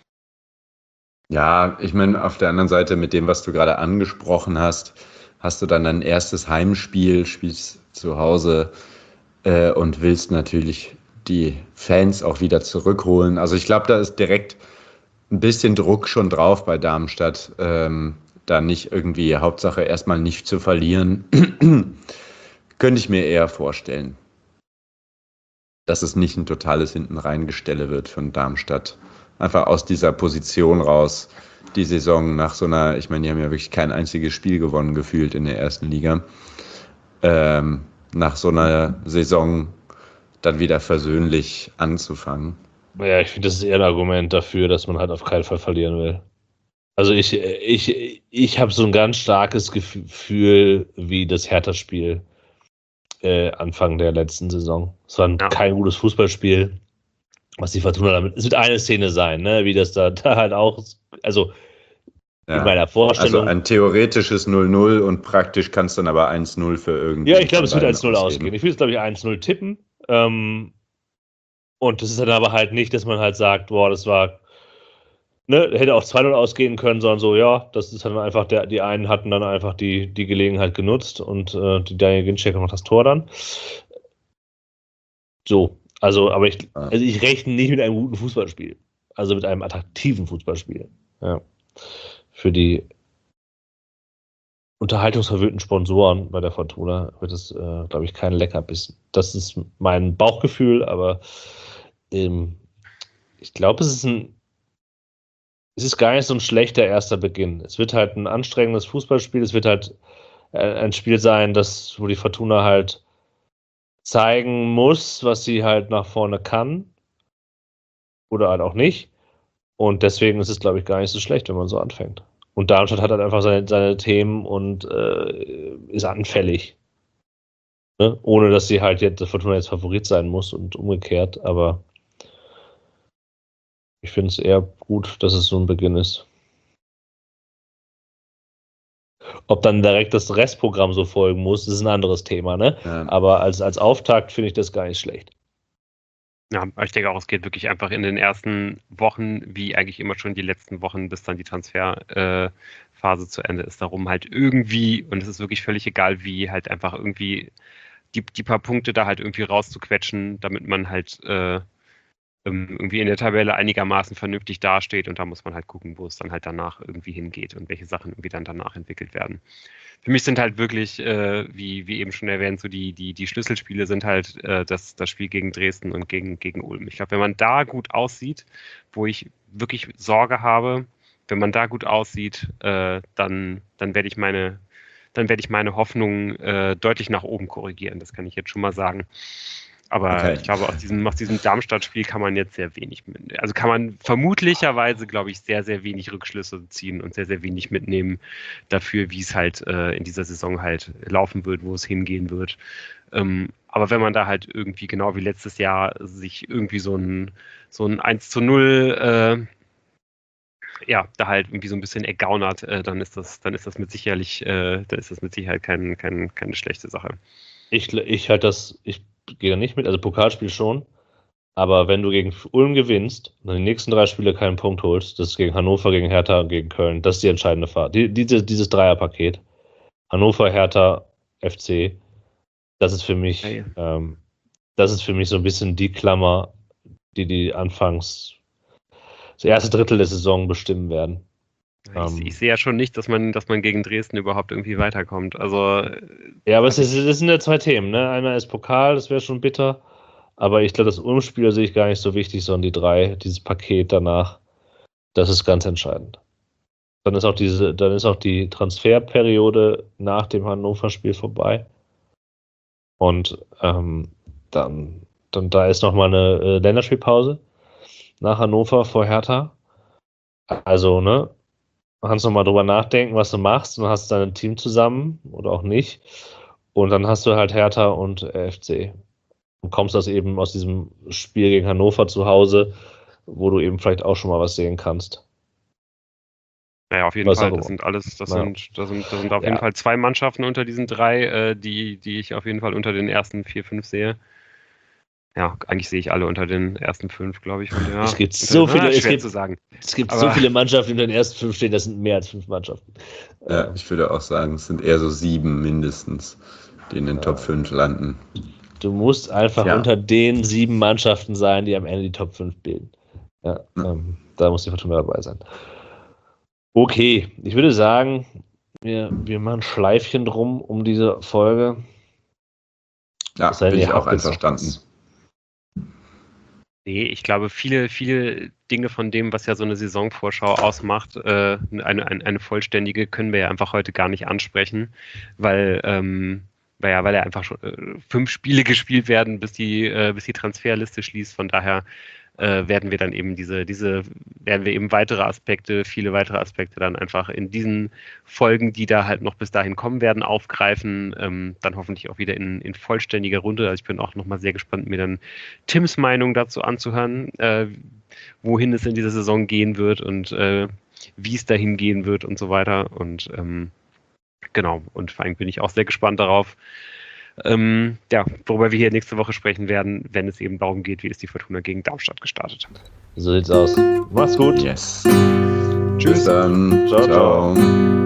Speaker 3: Ja, ich meine, auf der anderen Seite mit dem, was du gerade angesprochen hast, hast du dann dein erstes Heimspiel, spielst zu Hause und willst natürlich die Fans auch wieder zurückholen. Also ich glaube, da ist direkt ein bisschen Druck schon drauf bei Darmstadt, da nicht irgendwie Hauptsache erstmal nicht zu verlieren. Könnte ich mir eher vorstellen, dass es nicht ein totales Hinten-Reingestelle wird von Darmstadt. Einfach aus dieser Position raus, die Saison nach so einer, ich meine, die haben ja wirklich kein einziges Spiel gewonnen gefühlt in der 1. Liga. Nach so einer Saison dann wieder versöhnlich anzufangen.
Speaker 4: Ja, ich finde, das ist eher ein Argument dafür, dass man halt auf keinen Fall verlieren will. Also ich habe so ein ganz starkes Gefühl wie das Hertha-Spiel Anfang der letzten Saison. Es war kein gutes Fußballspiel. Was die Fortuna damit, es wird eine Szene sein, ne? Wie das da halt auch, also in meiner Vorstellung.
Speaker 3: Also ein theoretisches 0-0 und praktisch kann es dann aber 1-0 für irgendwie.
Speaker 4: Ja, ich glaube, es wird 1-0 ausgehen. Ich will jetzt, glaube ich, 1-0 tippen. Und das ist dann aber halt nicht, dass man halt sagt, boah, das war, ne, hätte auch 2-0 ausgehen können, sondern so, ja, das ist dann einfach, die einen hatten dann einfach die Gelegenheit genutzt und die Daniel Ginczek macht das Tor dann. So, also, aber ich rechne nicht mit einem guten Fußballspiel. Also mit einem attraktiven Fußballspiel. Ja. Für die unterhaltungsverwöhnten Sponsoren bei der Fortuna wird es, glaube ich, kein Leckerbissen. Das ist mein Bauchgefühl, aber ich glaube, es ist gar nicht so ein schlechter erster Beginn. Es wird halt ein anstrengendes Fußballspiel. Es wird halt ein Spiel sein, wo die Fortuna halt zeigen muss, was sie halt nach vorne kann. Oder halt auch nicht. Und deswegen ist es, glaube ich, gar nicht so schlecht, wenn man so anfängt. Und Darmstadt hat halt einfach seine Themen und ist anfällig. Ne? Ohne, dass sie halt jetzt Fortuna jetzt Favorit sein muss und umgekehrt. Aber ich finde es eher gut, dass es so ein Beginn ist. Ob dann direkt das Restprogramm so folgen muss, ist ein anderes Thema, ne?
Speaker 3: Ja.
Speaker 4: Aber als Auftakt finde ich das gar nicht schlecht.
Speaker 1: Ja, aber ich denke auch, es geht wirklich einfach in den ersten Wochen, wie eigentlich immer schon die letzten Wochen, bis dann die Transferphase zu Ende ist, darum halt irgendwie, und es ist wirklich völlig egal wie, halt einfach irgendwie die paar Punkte da halt irgendwie rauszuquetschen, damit man halt irgendwie in der Tabelle einigermaßen vernünftig dasteht, und da muss man halt gucken, wo es dann halt danach irgendwie hingeht und welche Sachen irgendwie dann danach entwickelt werden. Für mich sind halt wirklich, wie eben schon erwähnt, so die Schlüsselspiele sind halt das Spiel gegen Dresden und gegen Ulm. Ich glaube, wenn man da gut aussieht, wo ich wirklich Sorge habe, wenn man da gut aussieht, dann werde ich meine Hoffnung deutlich nach oben korrigieren. Das kann ich jetzt schon mal sagen. Aber
Speaker 3: Okay.
Speaker 1: ich glaube, aus diesem Darmstadt-Spiel kann man jetzt sehr wenig mitnehmen. Also kann man vermutlicherweise, glaube ich, sehr, sehr wenig Rückschlüsse ziehen und sehr, sehr wenig mitnehmen dafür, wie es halt in dieser Saison halt laufen wird, wo es hingehen wird. Aber wenn man da halt irgendwie, genau wie letztes Jahr, sich irgendwie so ein 1:0 da halt irgendwie so ein bisschen ergaunert, dann ist das mit Sicherheit keine schlechte Sache.
Speaker 4: Ich gehe da nicht mit, also Pokalspiel schon, aber wenn du gegen Ulm gewinnst und in den nächsten 3 Spiele keinen Punkt holst, das ist gegen Hannover, gegen Hertha und gegen Köln, das ist die entscheidende Phase. Dieses Dreierpaket, Hannover, Hertha, FC, das ist für mich, das ist so ein bisschen die Klammer, die anfangs das erste Drittel der Saison bestimmen werden.
Speaker 1: Ich sehe ja schon nicht, dass man gegen Dresden überhaupt irgendwie weiterkommt. Also
Speaker 4: ja, aber das sind ja 2 Themen. Ne? Einer ist Pokal, das wäre schon bitter. Aber ich glaube, das Ulm-Spiel sehe ich gar nicht so wichtig, sondern die 3, dieses Paket danach, das ist ganz entscheidend. Dann ist auch die Transferperiode nach dem Hannover-Spiel vorbei. Und dann da ist nochmal eine Länderspielpause nach Hannover vor Hertha. Also, ne? Du kannst nochmal drüber nachdenken, was du machst, und hast dein Team zusammen oder auch nicht. Und dann hast du halt Hertha und FC. Und kommst aus diesem Spiel gegen Hannover zu Hause, wo du eben vielleicht auch schon mal was sehen kannst.
Speaker 1: Naja, auf jeden Fall. Das sind auf jeden Fall 2 Mannschaften unter diesen 3, die ich auf jeden Fall unter den ersten 4, 5 sehe. Ja, eigentlich sehe ich alle unter den ersten 5, glaube ich. Und ja,
Speaker 4: es gibt so viele Mannschaften, die unter den ersten 5 stehen, das sind mehr als 5 Mannschaften.
Speaker 3: Ja, ich würde auch sagen, es sind eher so 7 mindestens, die in den Top 5 landen.
Speaker 4: Du musst einfach unter den 7 Mannschaften sein, die am Ende die Top 5 bilden. Ja, da muss die Fortuna dabei sein. Okay, ich würde sagen, wir machen ein Schleifchen drum um diese Folge.
Speaker 3: Ja, bin ich auch einverstanden.
Speaker 1: Nee, ich glaube, viele, viele Dinge von dem, was ja so eine Saisonvorschau ausmacht, eine vollständige, können wir ja einfach heute gar nicht ansprechen, weil ja einfach schon 5 Spiele gespielt werden, bis die Transferliste schließt. Von daher werden wir dann eben viele weitere Aspekte dann einfach in diesen Folgen, die da halt noch bis dahin kommen werden, aufgreifen. Dann hoffentlich auch wieder in vollständiger Runde. Also ich bin auch nochmal sehr gespannt, mir dann Tims Meinung dazu anzuhören, wohin es in dieser Saison gehen wird und wie es dahin gehen wird und so weiter. Und genau, und vor allem bin ich auch sehr gespannt darauf, worüber wir hier nächste Woche sprechen werden, wenn es eben darum geht, wie ist die Fortuna gegen Darmstadt gestartet.
Speaker 4: So sieht's aus. Mach's gut.
Speaker 3: Yes. Tschüss dann.
Speaker 4: Ciao.